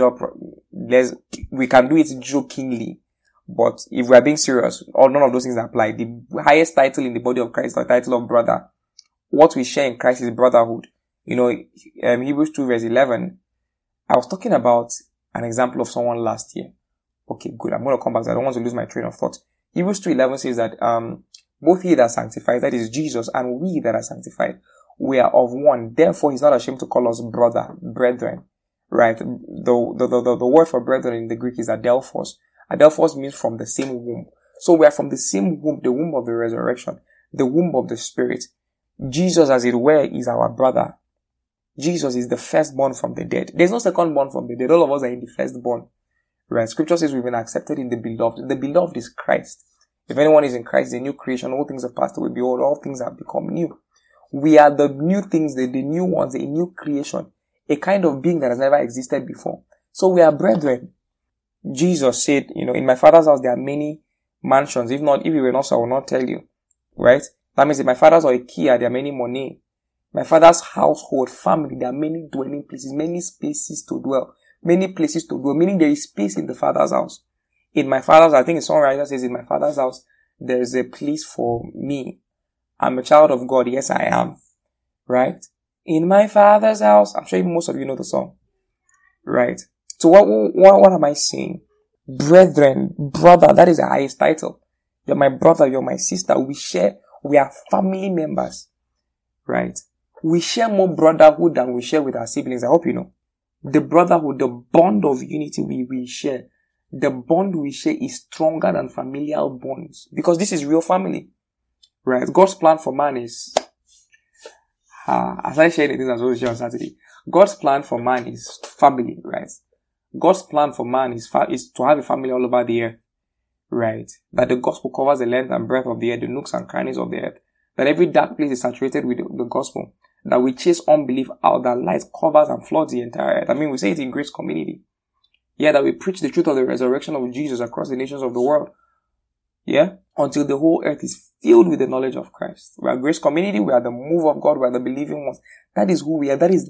we can do it jokingly. But if we are being serious, none of those things apply. The highest title in the body of Christ is the title of brother. What we share in Christ is brotherhood. Hebrews 2 verse 11, I was talking about an example of someone last year. Okay, good. I'm going to come back. I don't want to lose my train of thought. Hebrews 2:11 says that, both he that sanctifies, that is Jesus, and we that are sanctified, we are of one. Therefore, he's not ashamed to call us brethren. Right? The word for brethren in the Greek is adelphos. Adelphos means from the same womb. So we are from the same womb, the womb of the resurrection, the womb of the Spirit. Jesus, as it were, is our brother. Jesus is the firstborn from the dead. There's no secondborn from the dead. All of us are in the firstborn. Right? Scripture says we've been accepted in the beloved. The beloved is Christ. If anyone is in Christ, the new creation, all things have passed away. Behold, all things have become new. We are the new things, the new ones, a new creation, a kind of being that has never existed before. So we are brethren. Jesus said, in my Father's house there are many mansions. If you were not so, I will not tell you. Right? That means in my Father's house, there are many money. My Father's household, family, there are many dwelling places, many spaces to dwell, meaning there is space in the Father's house. In my Father's house, I think some writer says, in my Father's house, there is a place for me. I'm a child of God. Yes, I am. Right? In my Father's house. I'm sure most of you know the song. Right? So what am I saying? Brethren, brother, that is the highest title. You're my brother, you're my sister. We are family members. Right? We share more brotherhood than we share with our siblings. I hope you know. The brotherhood, the bond of unity we share. The bond we share is stronger than familial bonds because this is real family, right? God's plan for man is, as I shared the things I was supposed to share on Saturday, God's plan for man is family, right? God's plan for man is to have a family all over the earth, right? That the gospel covers the length and breadth of the earth, the nooks and crannies of the earth. That every dark place is saturated with the gospel. That we chase unbelief out, that light covers and floods the entire earth. I mean, we say it in Grace Community. Yeah, that we preach the truth of the resurrection of Jesus across the nations of the world. Yeah, until the whole earth is filled with the knowledge of Christ. We are Grace Community. We are the move of God. We are the believing ones. That is who we are. That is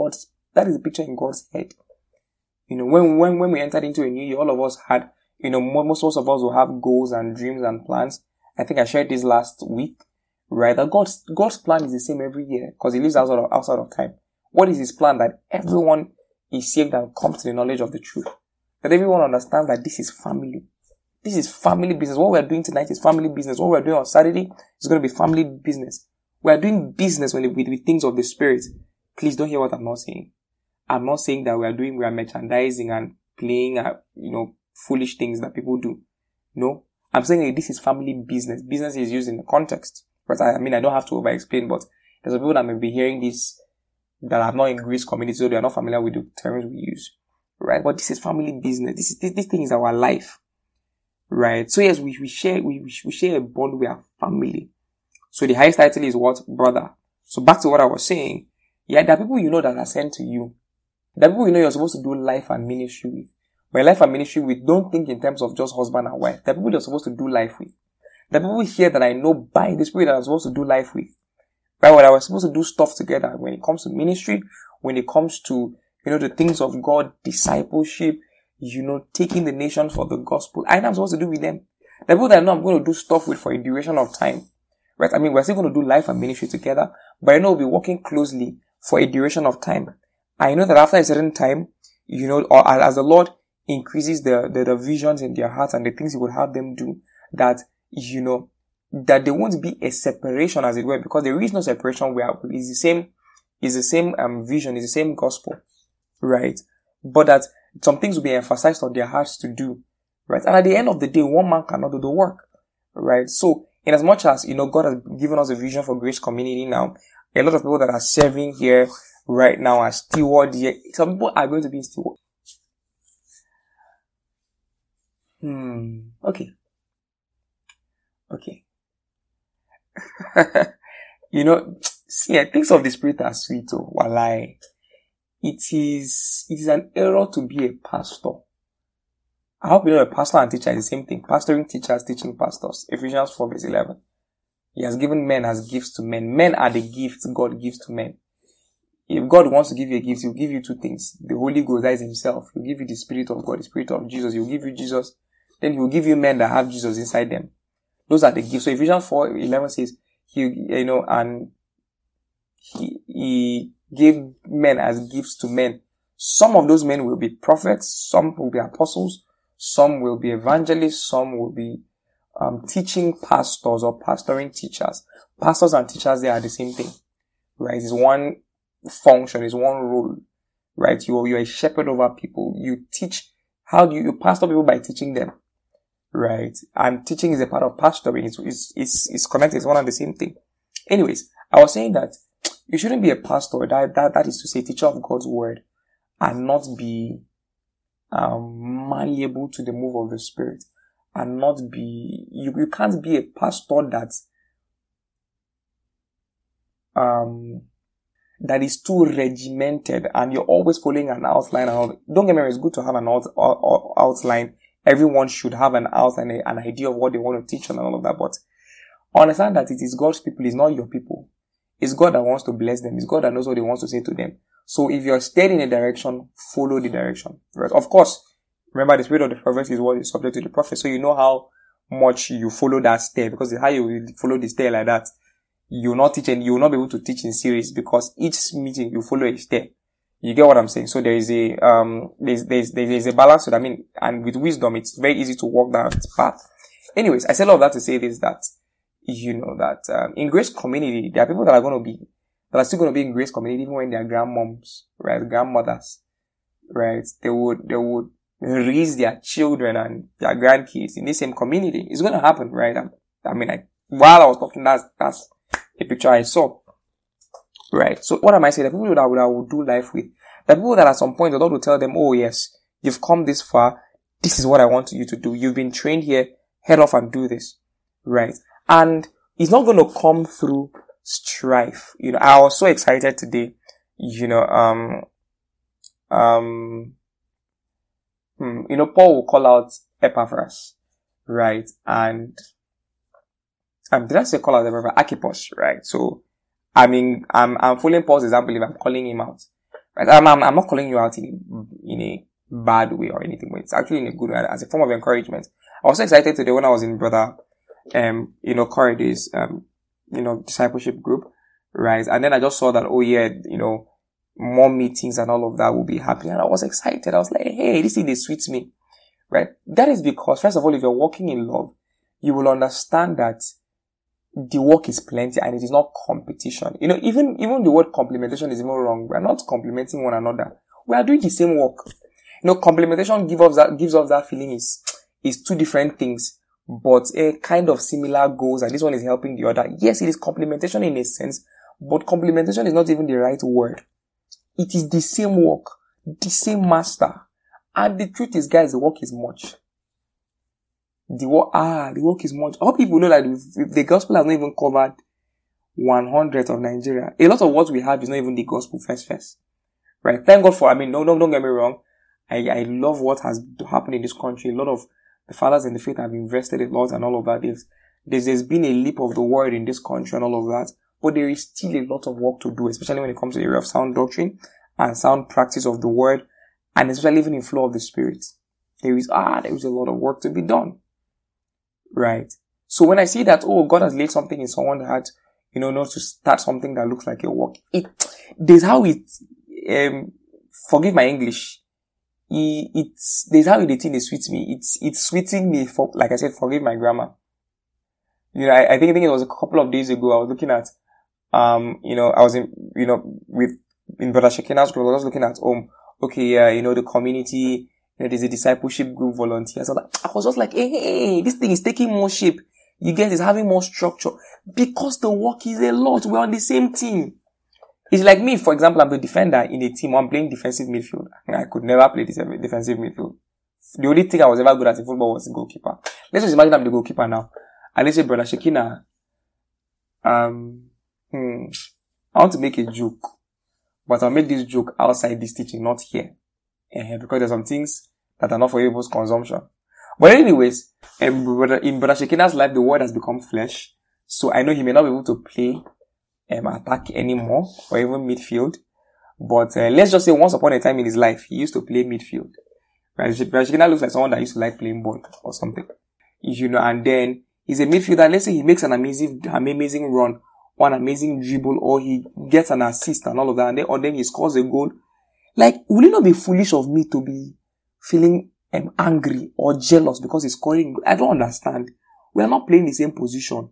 the picture in God's head. You know, when we entered into a new year, all of us had, you know, most of us will have goals and dreams and plans. I think I shared this last week, right? That God's plan is the same every year because He lives outside of time. What is His plan? That everyone is saved and comes to the knowledge of the truth. That everyone understands that this is family. This is family business. What we are doing tonight is family business. What we are doing on Saturday is going to be family business. We are doing business with things of the Spirit. Please don't hear what I'm not saying. I'm not saying that we are merchandising and playing, foolish things that people do. No. I'm saying that this is family business. Business is used in the context. But I don't have to over-explain, but there's some people that may be hearing this that are not in Grace Community, so they are not familiar with the terms we use. Right? But this is family business. This thing is our life. Right? So yes, we share a bond with our family. So the highest title is what? Brother. So back to what I was saying. Yeah, there are people you know that are sent to you. There are people you know you're supposed to do life and ministry with. But life and ministry with, don't think in terms of just husband and wife. There are people you're supposed to do life with. There are people here that I know by the Spirit that I'm supposed to do life with. Right? When I was supposed to do stuff together when it comes to ministry, when it comes to, the things of God, discipleship, taking the nation for the gospel. I know I'm supposed to do with them. The people that I know I'm going to do stuff with for a duration of time. Right? I mean, we're still going to do life and ministry together, but I know we'll be working closely for a duration of time. I know that after a certain time, or as the Lord increases the visions in their hearts and the things He would have them do, that, that there won't be a separation, as it were, because there is no separation. It's the same vision, it's the same gospel, right? But that some things will be emphasized on their hearts to do, right? And at the end of the day, one man cannot do the work, right? So, in as much as, God has given us a vision for Grace Community now, a lot of people that are serving here right now are steward here. Some people are going to be steward. Okay. See, things of the Spirit are sweet, walai. It is an error to be a pastor. I hope you know a pastor and teacher is the same thing. Pastoring teachers, teaching pastors. Ephesians 4 verse 11. He has given men as gifts to men. Men are the gifts God gives to men. If God wants to give you a gift, He'll give you two things. The Holy Ghost, that is Himself. He'll give you the Spirit of God, the Spirit of Jesus. He'll give you Jesus. Then He will give you men that have Jesus inside them. Those are the gifts. So Ephesians 4:11 says, He gave men as gifts to men. Some of those men will be prophets, some will be apostles, some will be evangelists, some will be teaching pastors or pastoring teachers. Pastors and teachers, they are the same thing, right? It's one function, it's one role, right? You're a shepherd over people. You teach. How do you pastor people? By teaching them, right? And teaching is a part of pastoring. It's connected. It's one and the same thing. Anyways, I was saying that you shouldn't be a pastor. That is to say, teacher of God's word, and not be malleable to the move of the Spirit, and not be. You can't be a pastor that is too regimented and you're always following an outline. Don't get me wrong, it's good to have an outline. Everyone should have an outline, an idea of what they want to teach and all of that. But understand that it is God's people, it's not your people. It's God that wants to bless them. It's God that knows what He wants to say to them. So if you're steered in a direction, follow the direction. Right? Of course, remember the spirit of the prophet is what is subject to the prophet. So you know how much you follow that stair, because how you follow the stair like that, you will not teach and you will not be able to teach in series, because each meeting you follow a step. You get what I'm saying? So there is a there's a balance to that. I mean, and with wisdom, it's very easy to walk that path. Anyways, I said all of that to say this, that in Grace Community, there are people that are still going to be in Grace Community even when they are grandmoms, right? Grandmothers. right? They would raise their children and their grandkids in the same community. It's going to happen, right? While I was talking, that's a picture I saw, right? So what am I saying? The people that I would do life with, the people that at some point the Lord will tell them, oh yes, you've come this far. This is what I want you to do. You've been trained here. Head off and do this, right? And it's not going to come through strife. I was so excited today. Paul will call out Epaphras, right? And did I say call out Epaphras? Archippus, right? So, I'm following Paul's example if I'm calling him out, right? I'm not calling you out in a bad way or anything, but it's actually in a good way as a form of encouragement. I was so excited today when I was in brother, Corridor's, discipleship group, right? And then I just saw that, oh yeah, more meetings and all of that will be happening. And I was excited. I was like, hey, this thing suits me, right? That is because, first of all, if you're walking in love, you will understand that the work is plenty and it is not competition. Even the word complementation is even wrong. We are not complementing one another. We are doing the same work. Complementation gives us that feeling is two different things, but a kind of similar goals, and this one is helping the other. Yes, it is complementation in a sense, but complementation is not even the right word. It is the same work, the same master. And the truth is, guys, the work is much. The work is much. All people know that if the gospel has not even covered 100 of Nigeria, a lot of what we have is not even the gospel first. Right? Thank God for, don't get me wrong. I love what has happened in this country. A lot of the fathers in the faith have invested a lot and all of that. There's been a leap of the word in this country and all of that. But there is still a lot of work to do, especially when it comes to the area of sound doctrine and sound practice of the word, and especially even in flow of the spirit. There is a lot of work to be done. Right? So when I see that, God has laid something in someone's heart, not to start something that looks like a work. There's how forgive my English. There's how the thing suits me. It's sweeting me for, like I said, forgive my grammar. I think it was a couple of days ago, I was looking at, I was in Brother Shekinah's group, I was looking at, the community, there's a discipleship group volunteers. I was just like, hey, this thing is taking more shape. You get it's having more structure because the work is a lot. We're on the same team. It's like me, for example, I'm the defender in a team. I'm playing defensive midfield. I could never play defensive midfield. The only thing I was ever good at in football was the goalkeeper. Let's just imagine I'm the goalkeeper now. And let's say, Brother Shekinah, I want to make a joke, but I'll make this joke outside this teaching, not here. Because there's some things that are not for people's consumption. But anyways, in Brother Shekinah's life, the word has become flesh. So I know he may not be able to play attack anymore, or even midfield. But let's just say once upon a time in his life, he used to play midfield. Brother Shekinah looks like someone that used to like playing ball or something. And then he's a midfielder. Let's say he makes an amazing run, or an amazing dribble, or he gets an assist and all of that, and then he scores a goal. Like, will it not be foolish of me to be feeling angry or jealous because he's scoring? I don't understand. We are not playing the same position.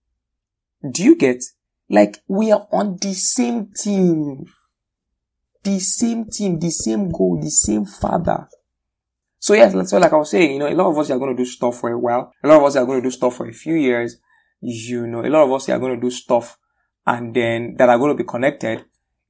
Do you get? Like, we are on the same team. The same team, the same goal, the same father. So yes, so like I was saying, a lot of us are going to do stuff for a while. A lot of us are going to do stuff for a few years. A lot of us are going to do stuff and then that are going to be connected.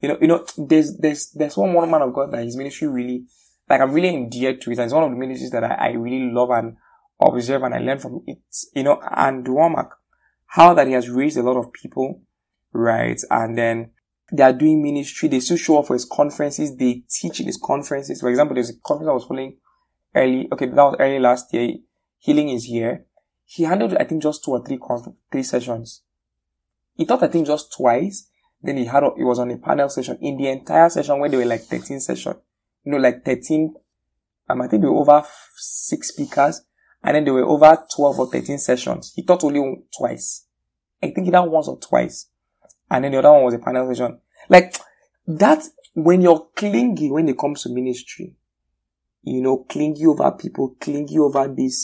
There's one man of God that his ministry really, like I'm really endeared to it. And it's one of the ministries that I really love and observe and I learn from it, and Womack, how that he has raised a lot of people, right? And then they are doing ministry. They still show up for his conferences. They teach in his conferences. For example, there's a conference I was following that was early last year. Healing is here. He handled, I think, just 2 or 3 sessions. He taught, I think, just twice. Then he was on a panel session. In the entire session where there were like 13 sessions. 13, I think there were over 6 speakers. And then there were over 12 or 13 sessions. He taught only twice. I think either once or twice. And then the other one was a panel session. Like, that, when you're clingy when it comes to ministry, clingy over people, clingy over this,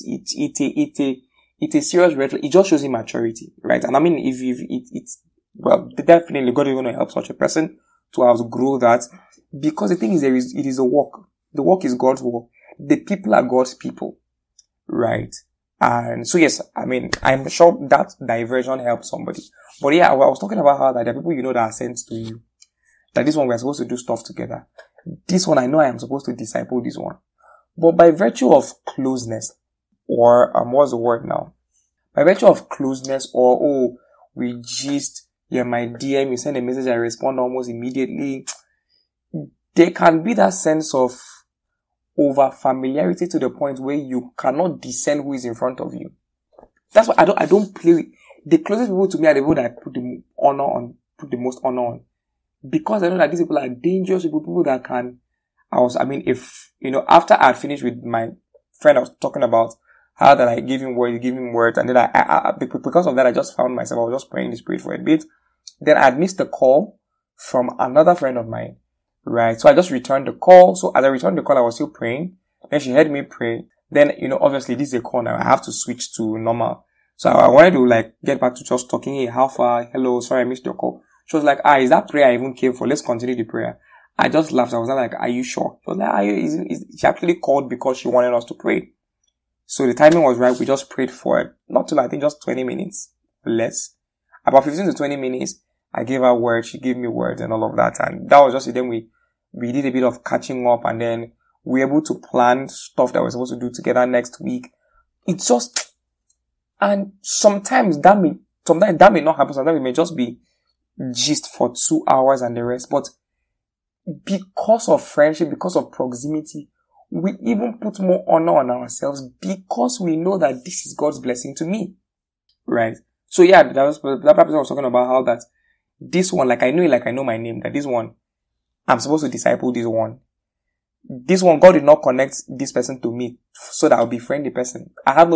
it's a serious red flag. It just shows immaturity, right? And I mean, well, definitely God is going to help such a person to outgrow that, because the thing is, it is a work. The work is God's work. The people are God's people. Right? And so yes, I mean, I'm sure that diversion helped somebody. But yeah, I was talking about how that there are people that are sent to you. That this one we're supposed to do stuff together. This one I know I am supposed to disciple this one. But by virtue of closeness, or what's the word now? By virtue of closeness, or we gist, you're my DM, you send a message, I respond almost immediately. There can be that sense of over familiarity to the point where you cannot discern who is in front of you. That's why I don't play with. The closest people to me are the people that I put the most honor on. Because I know that these people are dangerous people that can, after I had finished with my friend I was talking about, how that I give him words, and then I because of that, I just found myself, I was just praying in the spirit for a bit. Then I had missed a call from another friend of mine, right? So I just returned the call. So as I returned the call, I was still praying. Then she heard me pray. Then, obviously this is a call now. I have to switch to normal. So I wanted to get back to just talking. Hey, how far? Hello, sorry I missed your call. She was like, is that prayer I even came for? Let's continue the prayer. I just laughed. I was like, are you sure? She was like, she actually called because she wanted us to pray. So the timing was right. We just prayed for not too long, I think just 20 minutes less. About 15 to 20 minutes. I gave her words. She gave me words and all of that. And that was just it. Then we did a bit of catching up, and then we were able to plan stuff that we're supposed to do together next week. It's just, and sometimes that may not happen. Sometimes it may just be gist for 2 hours and the rest. But because of friendship, because of proximity, we even put more honor on ourselves because we know that this is God's blessing to me. Right? So yeah, that person was talking about how that this one, I know my name, that this one, I'm supposed to disciple this one. This one, God did not connect this person to me so that I'll befriend the person.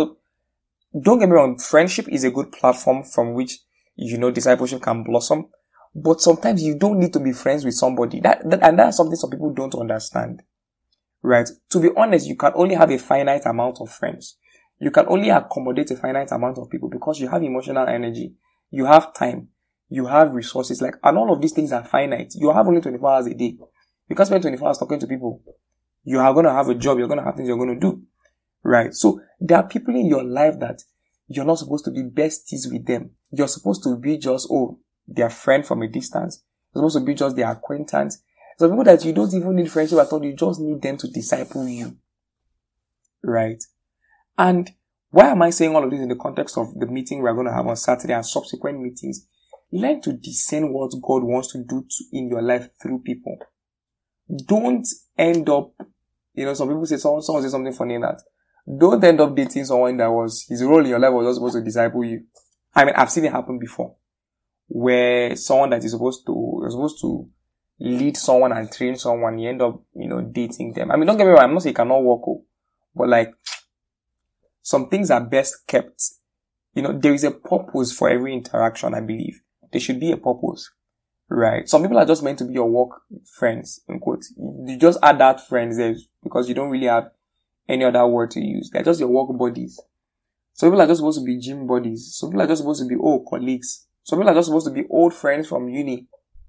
Don't get me wrong, friendship is a good platform from which, discipleship can blossom. But sometimes you don't need to be friends with somebody. And that's something some people don't understand. Right? To be honest, you can only have a finite amount of friends. You can only accommodate a finite amount of people because you have emotional energy. You have time. You have resources. And all of these things are finite. You have only 24 hours a day. You can't spend 24 hours talking to people. You are going to have a job. You're going to have things you're going to do. Right? So there are people in your life that you're not supposed to be besties with them. You're supposed to be just, their friend from a distance. You're supposed to be just their acquaintance. Some people that you don't even need friendship at all, you just need them to disciple you. Right? And why am I saying all of this in the context of the meeting we're going to have on Saturday and subsequent meetings? Learn to discern what God wants to do in your life through people. Don't end up, some people say, someone say something funny in that. Don't end up dating someone that his role in your life was just supposed to disciple you. I mean, I've seen it happen before. Where someone that you're supposed to lead someone and train someone, you end up, dating them. I mean, don't get me wrong, I'm not saying you cannot walk, but some things are best kept. There is a purpose for every interaction, I believe. There should be a purpose, right? Some people are just meant to be your work friends, in quote. You just add that friends there because you don't really have any other word to use. They're just your work buddies. Some people are just supposed to be gym buddies. Some people are just supposed to be colleagues. Some people are just supposed to be old friends from uni,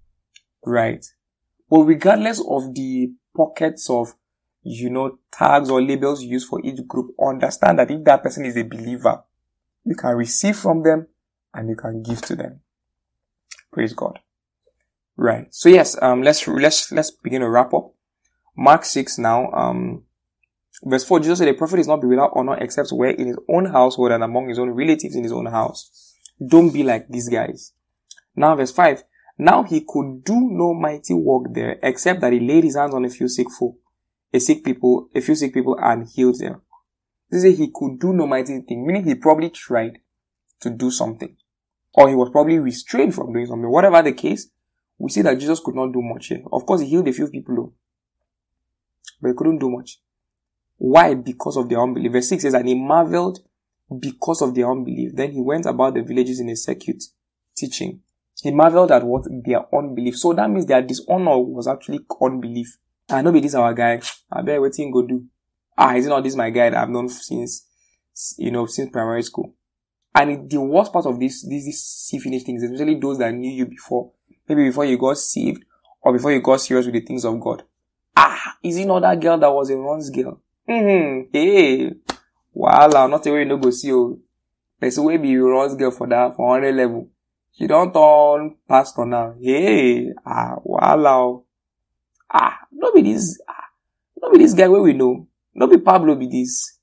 right? But regardless of the pockets of, tags or labels you use for each group, understand that if that person is a believer, you can receive from them and you can give to them. Praise God. Right. So yes, let's begin to wrap up. Mark 6 now, verse 4, Jesus said, a prophet is not be without honor except where in his own household and among his own relatives in his own house. Don't be like these guys. Now verse 5, now he could do no mighty work there except that he laid his hands on a few sick people and healed them. This is he could do no mighty thing, meaning he probably tried to do something. Or he was probably restrained from doing something. Whatever the case, we see that Jesus could not do much here. Of course, he healed a few people, but he couldn't do much. Why? Because of their unbelief. Verse 6 says, and he marveled because of their unbelief. Then he went about the villages in a circuit, teaching. He marveled at what? Their unbelief. So that means their dishonor was actually unbelief. I know this our guy. I bet what he go do. Is it not this my guy that I've known since primary school? And the worst part of these see finish things, especially those that knew you before, maybe before you got saved or before you got serious with the things of God. Is it not that girl that was a runs girl? Hey. Voila, not a way you no go see you. Person will be a runs girl for 100 level. She don't turn pastor now. Hey. Voila. No be this guy where we know. No be Pablo be this.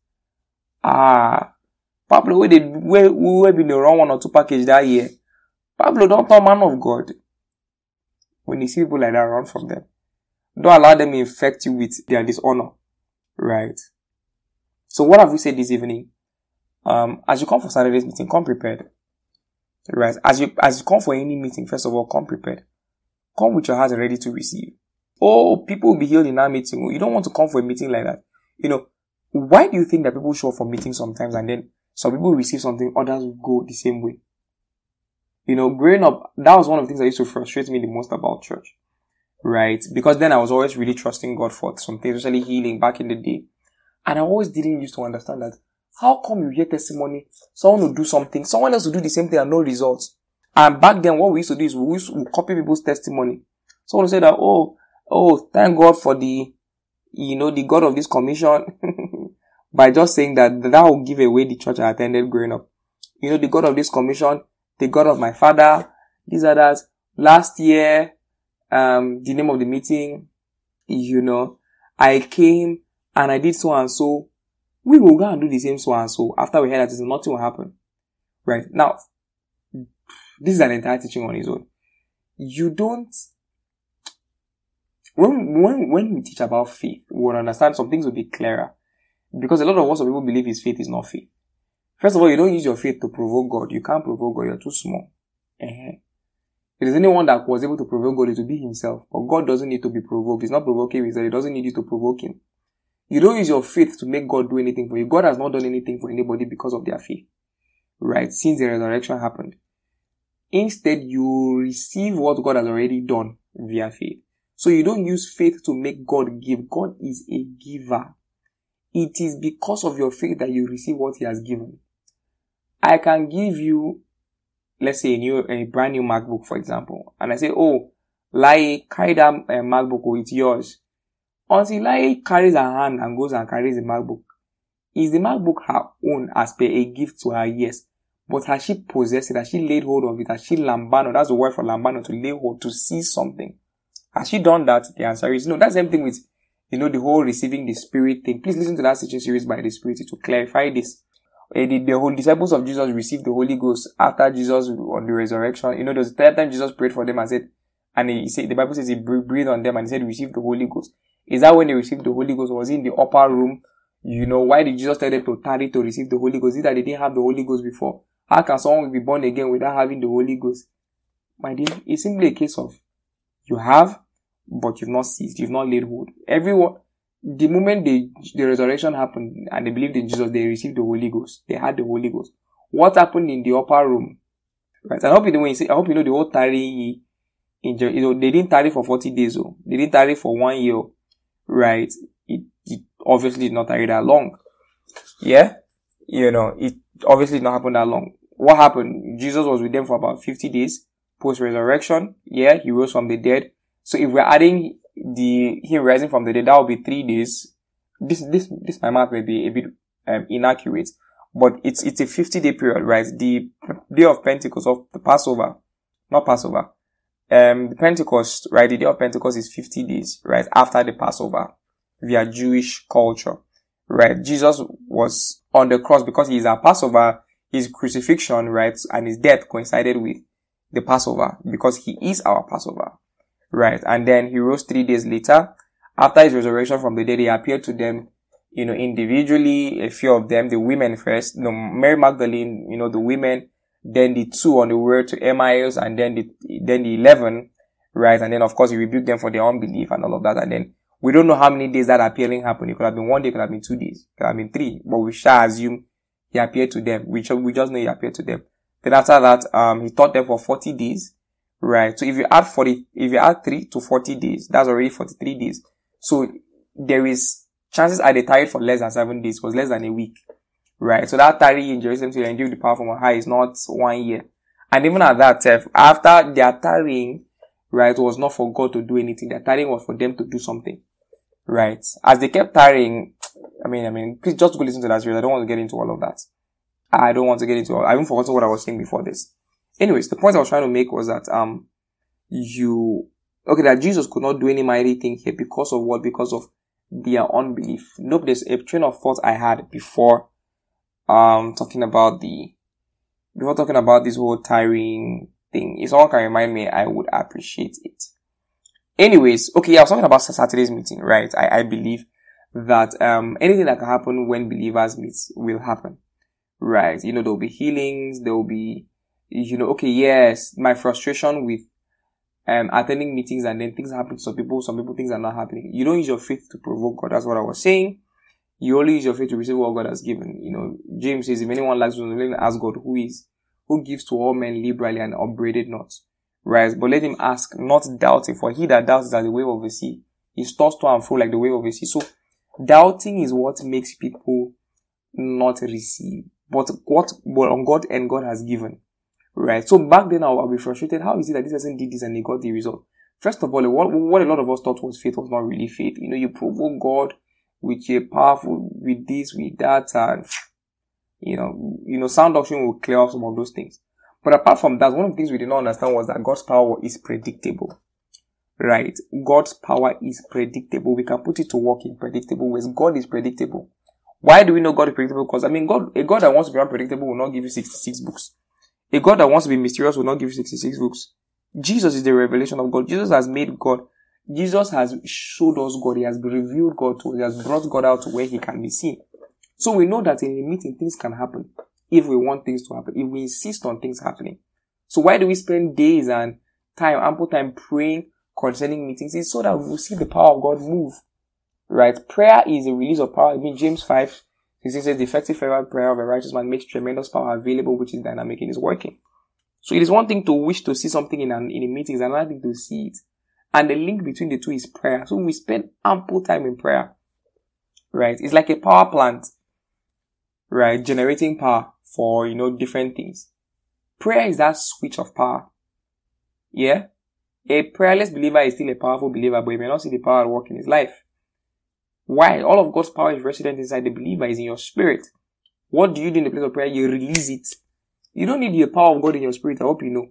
Pablo where be the wrong 1 or 2 package that year. Pablo don't turn man of God. When you see people like that, run from them. Don't allow them to infect you with their dishonor. Right? So what have we said this evening? As you come for Saturday's meeting, come prepared. Right? As you come for any meeting, first of all, come prepared. Come with your heart ready to receive. People will be healed in that meeting. You don't want to come for a meeting like that. Why do you think that people show up for meetings sometimes and then some people receive something, others will go the same way? Growing up, that was one of the things that used to frustrate me the most about church. Right? Because then I was always really trusting God for some things, especially healing back in the day. And I always didn't used to understand that. How come you hear testimony, someone will do something, someone else will do the same thing and no results? And back then, what we used to do is we used to copy people's testimony. Someone will say that, thank God for the God of this commission. By just saying that will give away the church I attended growing up. The God of this commission, the God of my father, these are that. Last year, the name of the meeting, I came and I did so and so. We will go and do the same so and so. After we heard that, nothing will happen. Right? Now, this is an entire teaching on its own. You don't, when we teach about faith, we will understand some things will be clearer. Because a lot of what some people believe is faith is not faith. First of all, you don't use your faith to provoke God. You can't provoke God. You're too small. If there's anyone that was able to provoke God, it will be himself. But God doesn't need to be provoked. He's not provoking himself. He doesn't need you to provoke him. You don't use your faith to make God do anything for you. God has not done anything for anybody because of their faith. Right? Since the resurrection happened. Instead, you receive what God has already done via faith. So you don't use faith to make God give. God is a giver. It is because of your faith that you receive what he has given. I can give you, let's say, a brand new MacBook, for example. And I say, Lai, carry that MacBook, it's yours. Until Lai carries her hand and goes and carries the MacBook. Is the MacBook her own as per a gift to her? Yes. But has she possessed it? Has she laid hold of it? Has she lambano? That's the word for lambano, to lay hold, to seize something. Has she done that? The answer is no. That's the same thing with, the whole receiving the Spirit thing. Please listen to that teaching series by the Spirit to clarify this. The whole disciples of Jesus received the Holy Ghost after Jesus on the resurrection. There was the third time Jesus prayed for them and said, and he said, the Bible says he breathed on them and he said, receive the Holy Ghost. Is that when they received the Holy Ghost? Was it in the upper room? Why did Jesus tell them to tarry to receive the Holy Ghost? Is it that they didn't have the Holy Ghost before? How can someone be born again without having the Holy Ghost? My dear, it's simply a case of you have, but you've not seized, you've not laid hold. Everyone, the moment the resurrection happened and they believed in Jesus, they received the Holy Ghost. They had the Holy Ghost. What happened in the upper room? Right? I hope you know when you say, I hope you know the whole tarry they didn't tarry for 40 days. They didn't tarry for 1 year. Right? It obviously did not tarry that long. Yeah? It obviously did not happen that long. What happened? Jesus was with them for about 50 days post-resurrection. Yeah, he rose from the dead. So if we're adding him rising from the dead, that will be 3 days. This my math may be a bit inaccurate, but it's a 50-day period, right? The day of Pentecost, of the Passover, not Passover. The Pentecost, right? The day of Pentecost is 50 days, right? After the Passover, via Jewish culture, right? Jesus was on the cross because he is our Passover. His crucifixion, right, and his death coincided with the Passover because he is our Passover, right? And then he rose 3 days later. After his resurrection from the dead, he appeared to them, individually, a few of them, the women first, Mary Magdalene, the women, then the 2 on the road to Emmaus, and then the 11, right? And then, of course, he rebuked them for their unbelief and all of that. And then we don't know how many days that appearing happened. It could have been 1 day, it could have been 2 days, it could have been 3, but we shall assume he appeared to them. We just know he appeared to them. Then after that, he taught them for 40 days, right? So if you add 3 to 40 days, that's already 43 days. So there is chances they tarried for less than 7 days. It was less than a week, right? So that tarry in Jerusalem to endure the power from on high is not 1 year. And even at that, after their tarrying, right, it was not for God to do anything. Their tarrying was for them to do something, right? As they kept tarrying, please just go listen to that series. I don't want to get into all of that. I don't want to get into all, I even forgot what I was saying before this. Anyways, the point I was trying to make was that, that Jesus could not do any mighty thing here because of what? Because of their unbelief. Nope, there's a train of thought I had before, talking about this whole tiring thing. If someone can remind me, I would appreciate it. Anyways, I was talking about Saturday's meeting, right? I believe that, anything that can happen when believers meet will happen, right? There'll be healings, there'll be, yes, my frustration with, attending meetings and then things happen to some people things are not happening. You don't use your faith to provoke God. That's what I was saying. You only use your faith to receive what God has given. James says, if anyone lacks wisdom, let him ask God who gives to all men liberally and upbraided not. Right? But let him ask, not doubting, for he that doubts is as the wave of the sea. He tossed to and fro like the wave of the sea. So, doubting is what makes people not receive. But on God and God has given. Right? So back then I'll be frustrated. How is it that this person did this and he got the result? First of all, what a lot of us thought was faith was not really faith. You provoke God with a powerful, with this, with that, and sound doctrine will clear up some of those things. But apart from that, one of the things we did not understand was that God's power is predictable. Right? God's power is predictable. We can put it to work in predictable ways. God is predictable. Why do we know God is predictable? Because, a God that wants to be unpredictable will not give you 66 books. A God that wants to be mysterious will not give you 66 books. Jesus is the revelation of God. Jesus has made God. Jesus has showed us God. He has revealed God to us. He has brought God out to where he can be seen. So we know that in a meeting, things can happen if we want things to happen, if we insist on things happening. So why do we spend days and ample time praying concerning meetings? It's so that we will see the power of God move. Right? Prayer is a release of power. James 5, it says, the effective fervent prayer of a righteous man makes tremendous power available, which is dynamic and is working. So it is one thing to wish to see something in a meeting, it's another thing to see it. And the link between the two is prayer. So we spend ample time in prayer. Right? It's like a power plant. Right? Generating power for, different things. Prayer is that switch of power. Yeah? A prayerless believer is still a powerful believer, but he may not see the power at work in his life. Why? All of God's power is resident inside the believer, is in your spirit. What do you do in the place of prayer? You release it. You don't need the power of God in your spirit. I hope you know.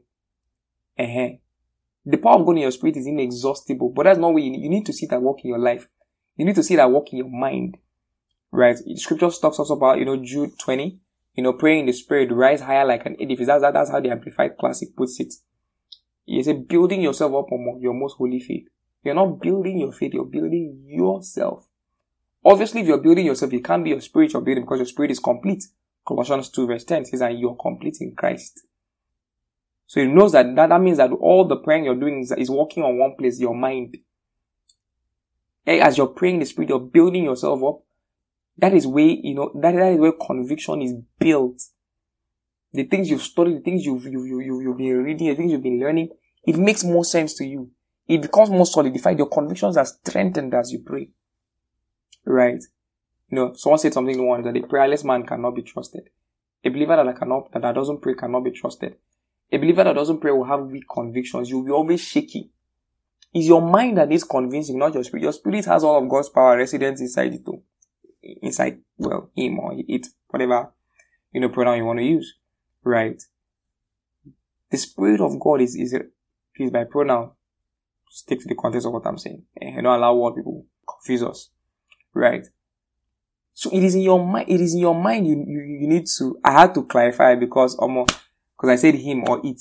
The power of God in your spirit is inexhaustible, but that's not what you need. You need to see that work in your life. You need to see that work in your mind. Right? Scripture talks also about, Jude 20, praying in the spirit, rise higher like an edifice. That's how the Amplified Classic puts it. You say building yourself up on your most holy faith. You're not building your faith, you're building yourself. Obviously, if you're building yourself, it can't be your spiritual building because your spirit is complete. Colossians 2 verse 10 says that you're complete in Christ. So it knows that means that all the praying you're doing is working on one place, your mind. As you're praying in the spirit, you're building yourself up. That is where, that is where conviction is built. The things you've studied, the things you've been reading, the things you've been learning, it makes more sense to you. It becomes more solidified. Your convictions are strengthened as you pray. Right? Someone said something once that a prayerless man cannot be trusted. A believer that doesn't pray cannot be trusted. A believer that doesn't pray will have weak convictions. You'll be always shaky. It's your mind that needs convincing, not your spirit. Your spirit has all of God's power resident inside it too. Inside, him or it, whatever, pronoun you want to use. Right? The Spirit of God is by pronoun. Stick to the context of what I'm saying. And don't allow what people confuse us. Right? So it is in your mind. It is in your mind. You need to. I had to clarify because I said him or it.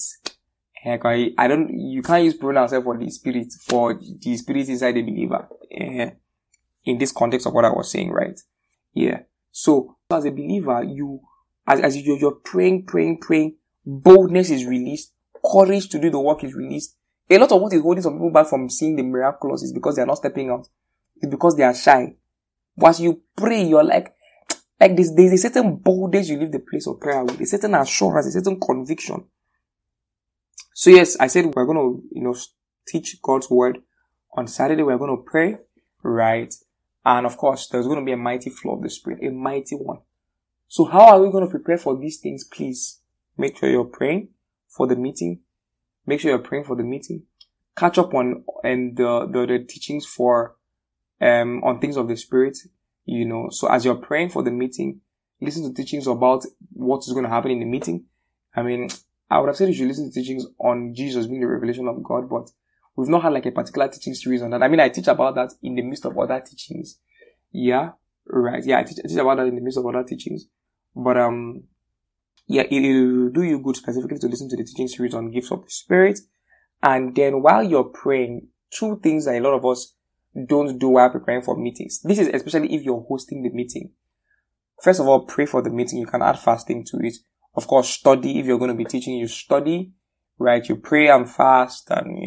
You can't use pronouns for the spirit inside the believer. In this context of what I was saying, right? Yeah. So as a believer, as you're praying, boldness is released, courage to do the work is released. A lot of what is holding some people back from seeing the miraculous is because they are not stepping out. It's because they are shy. But as you pray, you're like this, there's a certain boldness you leave the place of prayer with, a certain assurance, a certain conviction. So yes, I said we're going to, teach God's word on Saturday. We're going to pray, right? And of course, there's going to be a mighty flow of the Spirit, a mighty one. So how are we going to prepare for these things? Please make sure you're praying for the meeting. Make sure you're praying for the meeting. Catch up on the teachings for on things of the Spirit, So as you're praying for the meeting, listen to teachings about what is going to happen in the meeting. I mean, I would have said you should listen to teachings on Jesus being the revelation of God, but we've not had like a particular teaching series on that. I mean, I teach about that in the midst of other teachings. Yeah, right. Yeah, I teach about that in the midst of other teachings. But, it'll do you good specifically to listen to the teaching series on gifts of the Spirit. And then while you're praying, 2 things that a lot of us don't do while preparing for meetings. This is especially if you're hosting the meeting. First of all, pray for the meeting. You can add fasting to it. Of course, study. If you're going to be teaching, you study, right? You pray and fast and,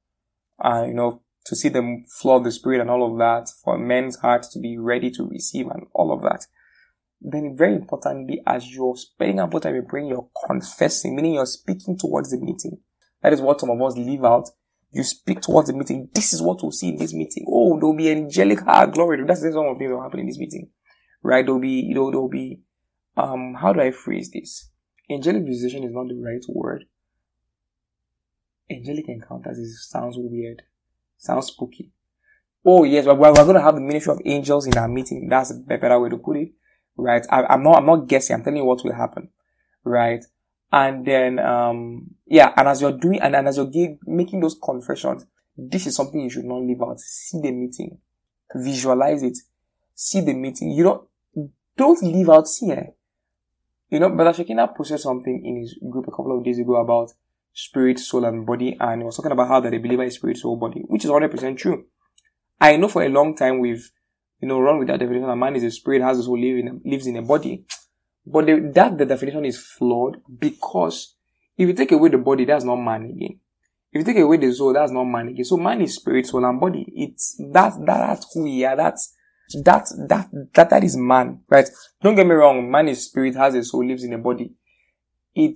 to see the flow of the Spirit and all of that, for men's hearts to be ready to receive and all of that. Then very importantly, as you're spending ample time in praying, you're confessing, meaning you're speaking towards the meeting. That is what some of us leave out. You speak towards the meeting. This is what we'll see in this meeting. Oh, there'll be angelic glory. That's some of the things that will happen in this meeting. Right? There'll be, how do I phrase this? Angelic visitation is not the right word. Angelic encounters sounds weird. Sounds spooky. Oh yes, we're going to have the ministry of angels in our meeting. That's a better way to put it. Right? I'm not guessing. I'm telling you what will happen. Right? And then, and as you're doing, and as you're making those confessions, this is something you should not leave out. See the meeting. Visualize it. See the meeting. Don't leave out, see it. Brother Shekina posted something in his group a couple of days ago about spirit, soul, and body, and he was talking about how that a believer is spirit, soul, body, which is 100% true. I know for a long time we've, run with that definition. A man is a spirit, has a soul, lives in a body. But the definition is flawed, because if you take away the body, that's not man again. If you take away the soul, that's not man again. So man is spirit, soul, and body. That's who we are. That is man, right? Don't get me wrong. Man is spirit, has a soul, lives in a body. It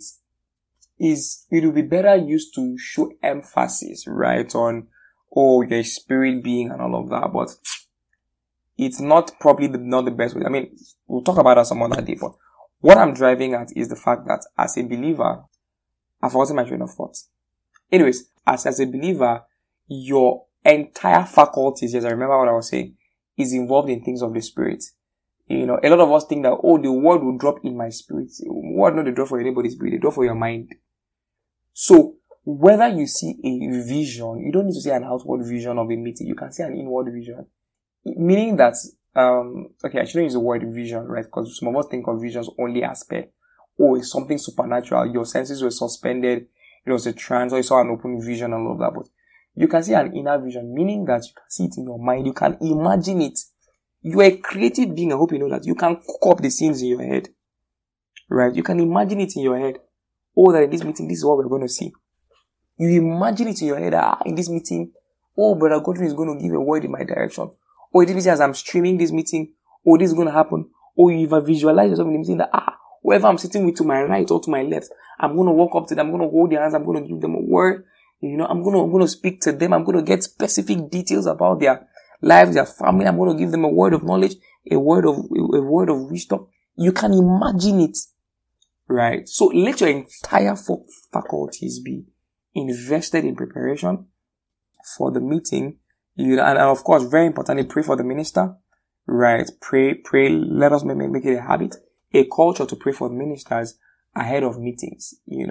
will be better used to show emphasis, right? On, you're a spirit being and all of that, but it's not probably not the best way. I mean, we'll talk about that some other day, but what I'm driving at is the fact that as a believer, I've forgotten my train of thought. Anyways, as a believer, your entire faculties, yes, I remember what I was saying, is involved in things of the Spirit. A lot of us think that, the word will drop in my spirit. The word not the drop for anybody's spirit, the drop for your mind. So, whether you see a vision, you don't need to see an outward vision of a meeting. You can see an inward vision. Meaning that, I shouldn't use the word vision, right? Because some of us think of visions only as it's something supernatural. Your senses were suspended. It was a trance, or you saw an open vision and all of that. But you can see an inner vision, meaning that you can see it in your mind. You can imagine it. You are a creative being. I hope you know that. You can cook up the scenes in your head. Right? You can imagine it in your head. That in this meeting, this is what we're going to see. You imagine it in your head. In this meeting, Brother Godwin is going to give a word in my direction. In this meeting, as I'm streaming this meeting, this is going to happen. You even visualize yourself in the meeting that, whoever I'm sitting with to my right or to my left, I'm going to walk up to them. I'm going to hold their hands. I'm going to give them a word. I'm going to speak to them. I'm going to get specific details about their lives, their family. I'm going to give them a word of knowledge, a word of wisdom. You can imagine it, right? So let your entire faculties be invested in preparation for the meeting. And of course, very importantly, pray for the minister, right? Pray. Let us make it a habit, a culture to pray for the ministers ahead of meetings.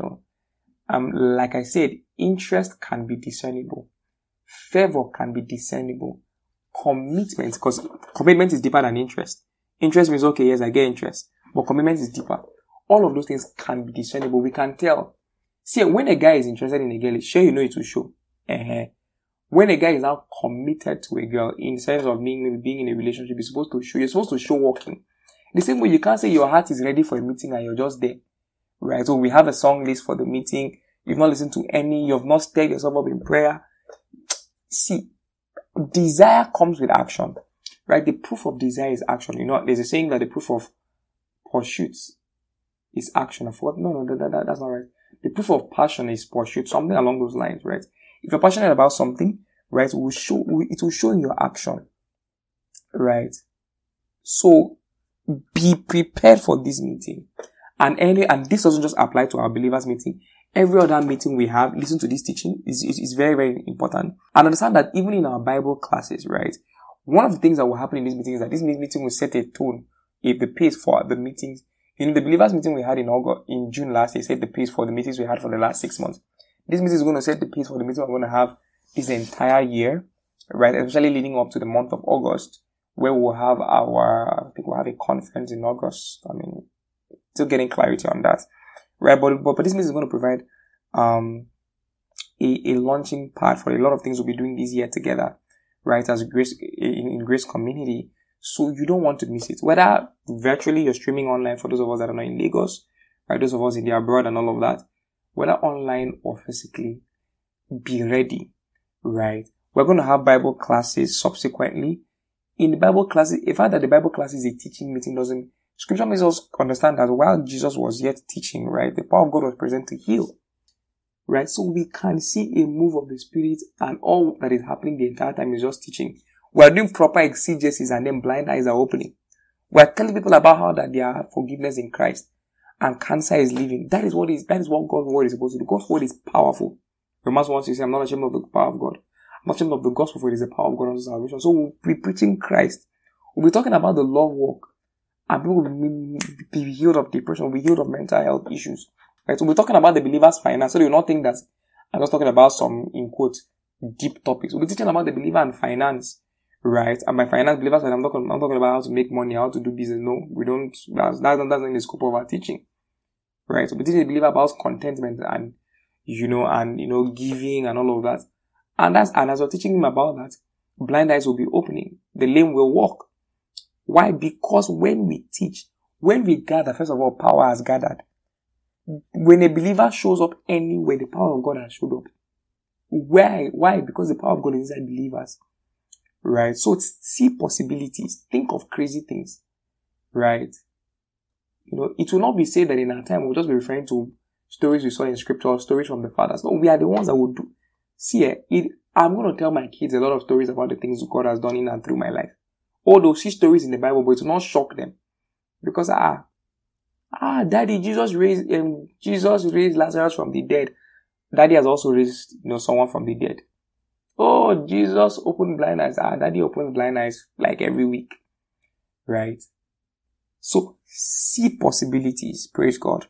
Like I said, interest can be discernible. Favor can be discernible. Commitment, because commitment is deeper than interest. Interest means, okay, yes, I get interest. But commitment is deeper. All of those things can be discernible. We can tell. See, when a guy is interested in a girl, sure you know it will show. When a guy is now committed to a girl, in the sense of being in a relationship, you're supposed to show walking. The same way you can't say your heart is ready for a meeting and you're just there. Right? So we have a song list for the meeting. You've not listened to any. You've not stirred yourself up in prayer. See, desire comes with action. Right? The proof of desire is action. There's a saying that the proof of pursuits is action. I forgot. No, that's not right. The proof of passion is pursuit. Something along those lines, right? If you're passionate about something, right, it will show in your action. Right? So, be prepared for this meeting. And this doesn't just apply to our believers meeting. Every other meeting we have, listen to this teaching. Is very, very important. And understand that even in our Bible classes, right, One of the things that will happen in this meeting is that this meeting will set a tone, if the pace for the meetings. The believers meeting we had in June last year set the pace for the meetings we had for the last 6 months. This meeting is going to set the pace for the meeting we're going to have this entire year, right? Especially leading up to the month of August, where we'll have I think we'll have a conference in August. Still getting clarity on that, right? But this meeting is going to provide, a launching pad for a lot of things we'll be doing this year together, right? As Grace, in Grace community. So you don't want to miss it. Whether virtually you're streaming online for those of us that are not in Lagos, right? Those of us in the abroad and all of that. Whether online or physically, be ready, right? We're going to have Bible classes subsequently. In the Bible classes, the fact that the Bible class is a teaching meeting Scripture makes us understand that while Jesus was yet teaching, right, the power of God was present to heal, right? So we can see a move of the Spirit, and all that is happening the entire time is just teaching. We are doing proper exegesis, and then blind eyes are opening. We are telling people about how that they have forgiveness in Christ and cancer is leaving. That is what God's word is supposed to do. God's word is powerful. Romans 1 says, I'm not ashamed of the power of God. I'm not ashamed of the gospel, for it is the power of God unto salvation. So we'll be preaching Christ. We'll be talking about the love walk. And people will be healed of depression, will be healed of mental health issues. Right? So we're talking about the believer's finance. So you will not think that I'm just talking about some, in quotes, deep topics. We'll be teaching about the believer and finance. Right? And by finance, believers, I'm talking about how to make money, how to do business. No, we don't, that's not in the scope of our teaching. Right? So we're teaching the believer about contentment and, giving and all of that. And as we're teaching him about that, blind eyes will be opening. The lame will walk. Why? Because when we teach, when we gather, first of all, power has gathered. When a believer shows up anywhere, the power of God has showed up. Why? Because the power of God is inside believers. Right? So see possibilities. Think of crazy things. Right? It will not be said that in our time we'll just be referring to stories we saw in scripture or stories from the fathers. No, we are the ones that will do. See, I'm going to tell my kids a lot of stories about the things God has done in and through my life. Although see stories in the Bible, but it will not shock them. Because, Daddy, Jesus raised Lazarus from the dead. Daddy has also raised, someone from the dead. Oh, Jesus opened blind eyes. Daddy opens blind eyes like every week. Right? So, see possibilities. Praise God.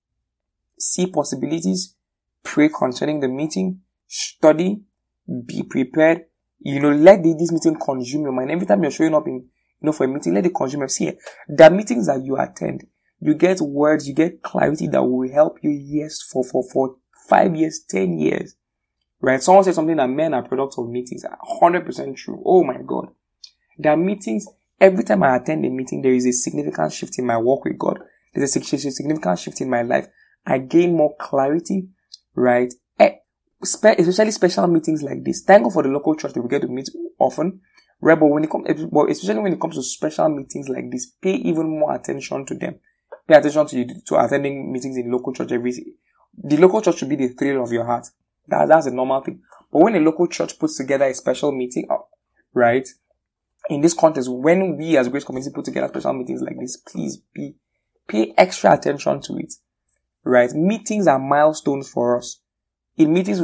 See possibilities. Pray concerning the meeting. Study. Be prepared. Let this meeting consume your mind. Every time you're showing up for a meeting, let it consume your mind. See, there are meetings that you attend. You get words, you get clarity that will help you for 5 years, 10 years. Right? Someone said something that men are products of meetings. 100% true. Oh my God. There are meetings. Every time I attend a meeting, there is a significant shift in my walk with God. There's a significant shift in my life. I gain more clarity. Right? Especially special meetings like this. Thank God for the local church that we get to meet often. Right? But especially when it comes to special meetings like this, pay even more attention to them. Pay attention to attending meetings in local church the local church should be the thrill of your heart. That's a normal thing. But when a local church puts together a special meeting, right? In this context, when we as Grace Community put together special meetings like this, please pay extra attention to it. Right? Meetings are milestones for us. In meetings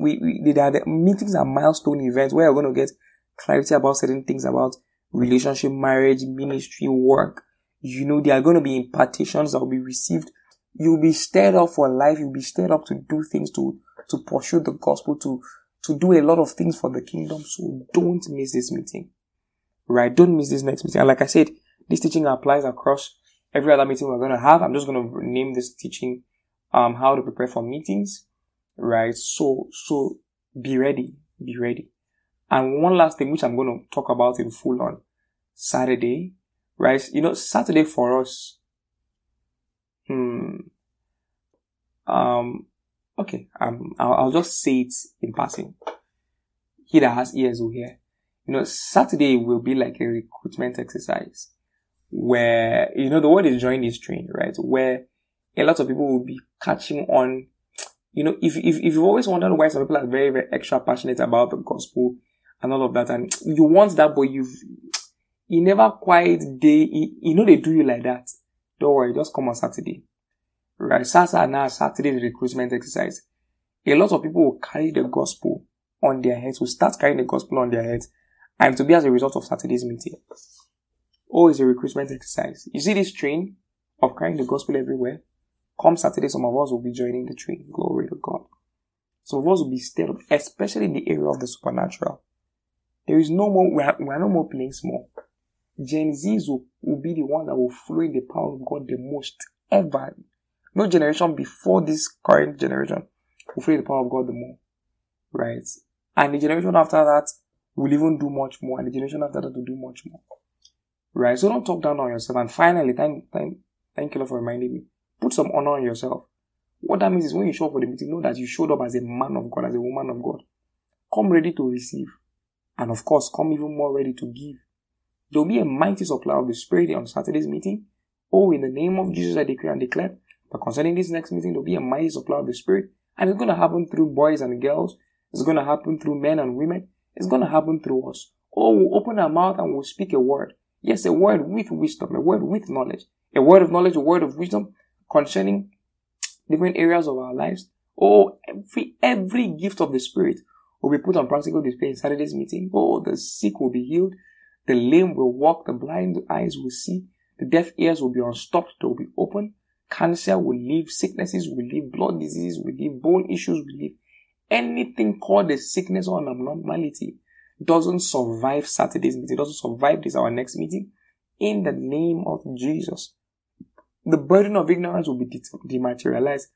meetings are milestone events where we're going to get clarity about certain things about relationship, marriage, ministry, work. There are going to be impartations that will be received. You'll be stirred up for life. You'll be stirred up to do things, to pursue the gospel, to do a lot of things for the kingdom. So don't miss this meeting. Right? Don't miss this next meeting. And like I said, this teaching applies across every other meeting we're going to have. I'm just going to name this teaching, how to prepare for meetings. Right? So be ready. Be ready. And one last thing, which I'm going to talk about in full on Saturday. Right? Saturday for us. Okay. I'll just say it in passing. He that has ears will hear. Saturday will be like a recruitment exercise where, the word is join this train, right? Where a lot of people will be catching on. If you've always wondered why some people are very, very extra passionate about the gospel and all of that, and you want that, but you never quite, they do you like that. Don't worry, just come on Saturday. Right? Saturday recruitment exercise. A lot of people will carry the gospel on their heads, will start carrying the gospel on their heads, And to be as a result of Saturday's meeting. Oh, it's a recruitment exercise. You see this train of carrying the gospel everywhere? Come Saturday, some of us will be joining the train. Glory to God. Some of us will be stirred up, especially in the area of the supernatural. There is no more, we are no more playing small. Gen Zs will be the one that will flow in the power of God the most ever. No generation before this current generation will flow in the power of God the more. Right? And the generation after that will even do much more. And the generation after that will do much more. Right? So don't talk down on yourself. And finally, thank you Lord for reminding me. Put some honor on yourself. What that means is when you show up for the meeting, know that you showed up as a man of God, as a woman of God. Come ready to receive. And of course, come even more ready to give. There will be a mighty supply of the Spirit on Saturday's meeting. Oh, in the name of Jesus, I decree and declare. But concerning this next meeting, there will be a mighty supply of the Spirit. And it's going to happen through boys and girls. It's going to happen through men and women. It's going to happen through us. Oh, we'll open our mouth and we'll speak a word. Yes, a word with wisdom, a word with knowledge. A word of knowledge, a word of wisdom concerning different areas of our lives. Oh, every gift of the Spirit will be put on practical display in Saturday's meeting. Oh, the sick will be healed. The lame will walk. The blind eyes will see. The deaf ears will be unstopped. They will be open. Cancer will leave. Sicknesses will leave. Blood diseases will leave. Bone issues will leave. Anything called a sickness or an abnormality doesn't survive Saturday's meeting. Doesn't survive this, our next meeting. In the name of Jesus. The burden of ignorance will be dematerialized.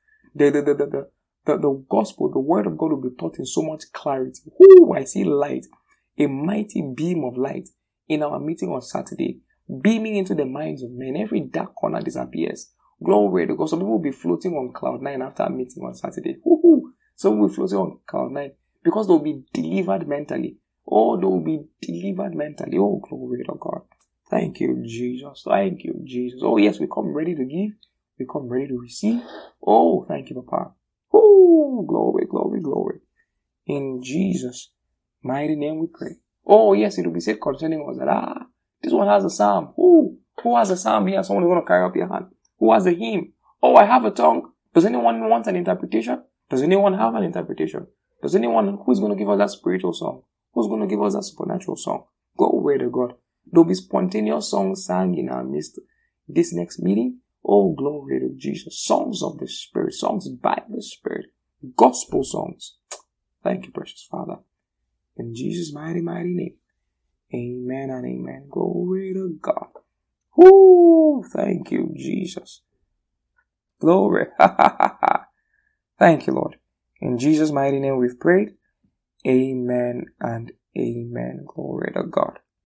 The gospel, the word of God will be taught in so much clarity. Ooh, I see light. A mighty beam of light in our meeting on Saturday, beaming into the minds of men. Every dark corner disappears. Glory to God. Some people will be floating on cloud 9 after a meeting on Saturday. Woohoo! Some will be floating on cloud 9 because they will be delivered mentally. Oh, they will be delivered mentally. Oh, glory to God. Thank you, Jesus. Thank you, Jesus. Oh, yes, we come ready to give. We come ready to receive. Oh, thank you, Papa. Oh, glory, glory, glory. In Jesus' mighty name we pray. Oh, yes, it will be said concerning us that, this one has a psalm. Who has a psalm here? Someone is going to carry up your hand. Who has a hymn? Oh, I have a tongue. Does anyone want an interpretation? Does anyone have an interpretation? Does anyone, who's going to give us that spiritual song? Who's going to give us that supernatural song? Go away to God. There'll be spontaneous songs sang in our midst this next meeting. Oh, glory to Jesus. Songs of the Spirit. Songs by the Spirit. Gospel songs. Thank you, precious Father. In Jesus' mighty, mighty name. Amen and amen. Glory to God. Woo! Thank you, Jesus. Glory. Thank you, Lord. In Jesus' mighty name we've prayed. Amen and amen. Glory to God.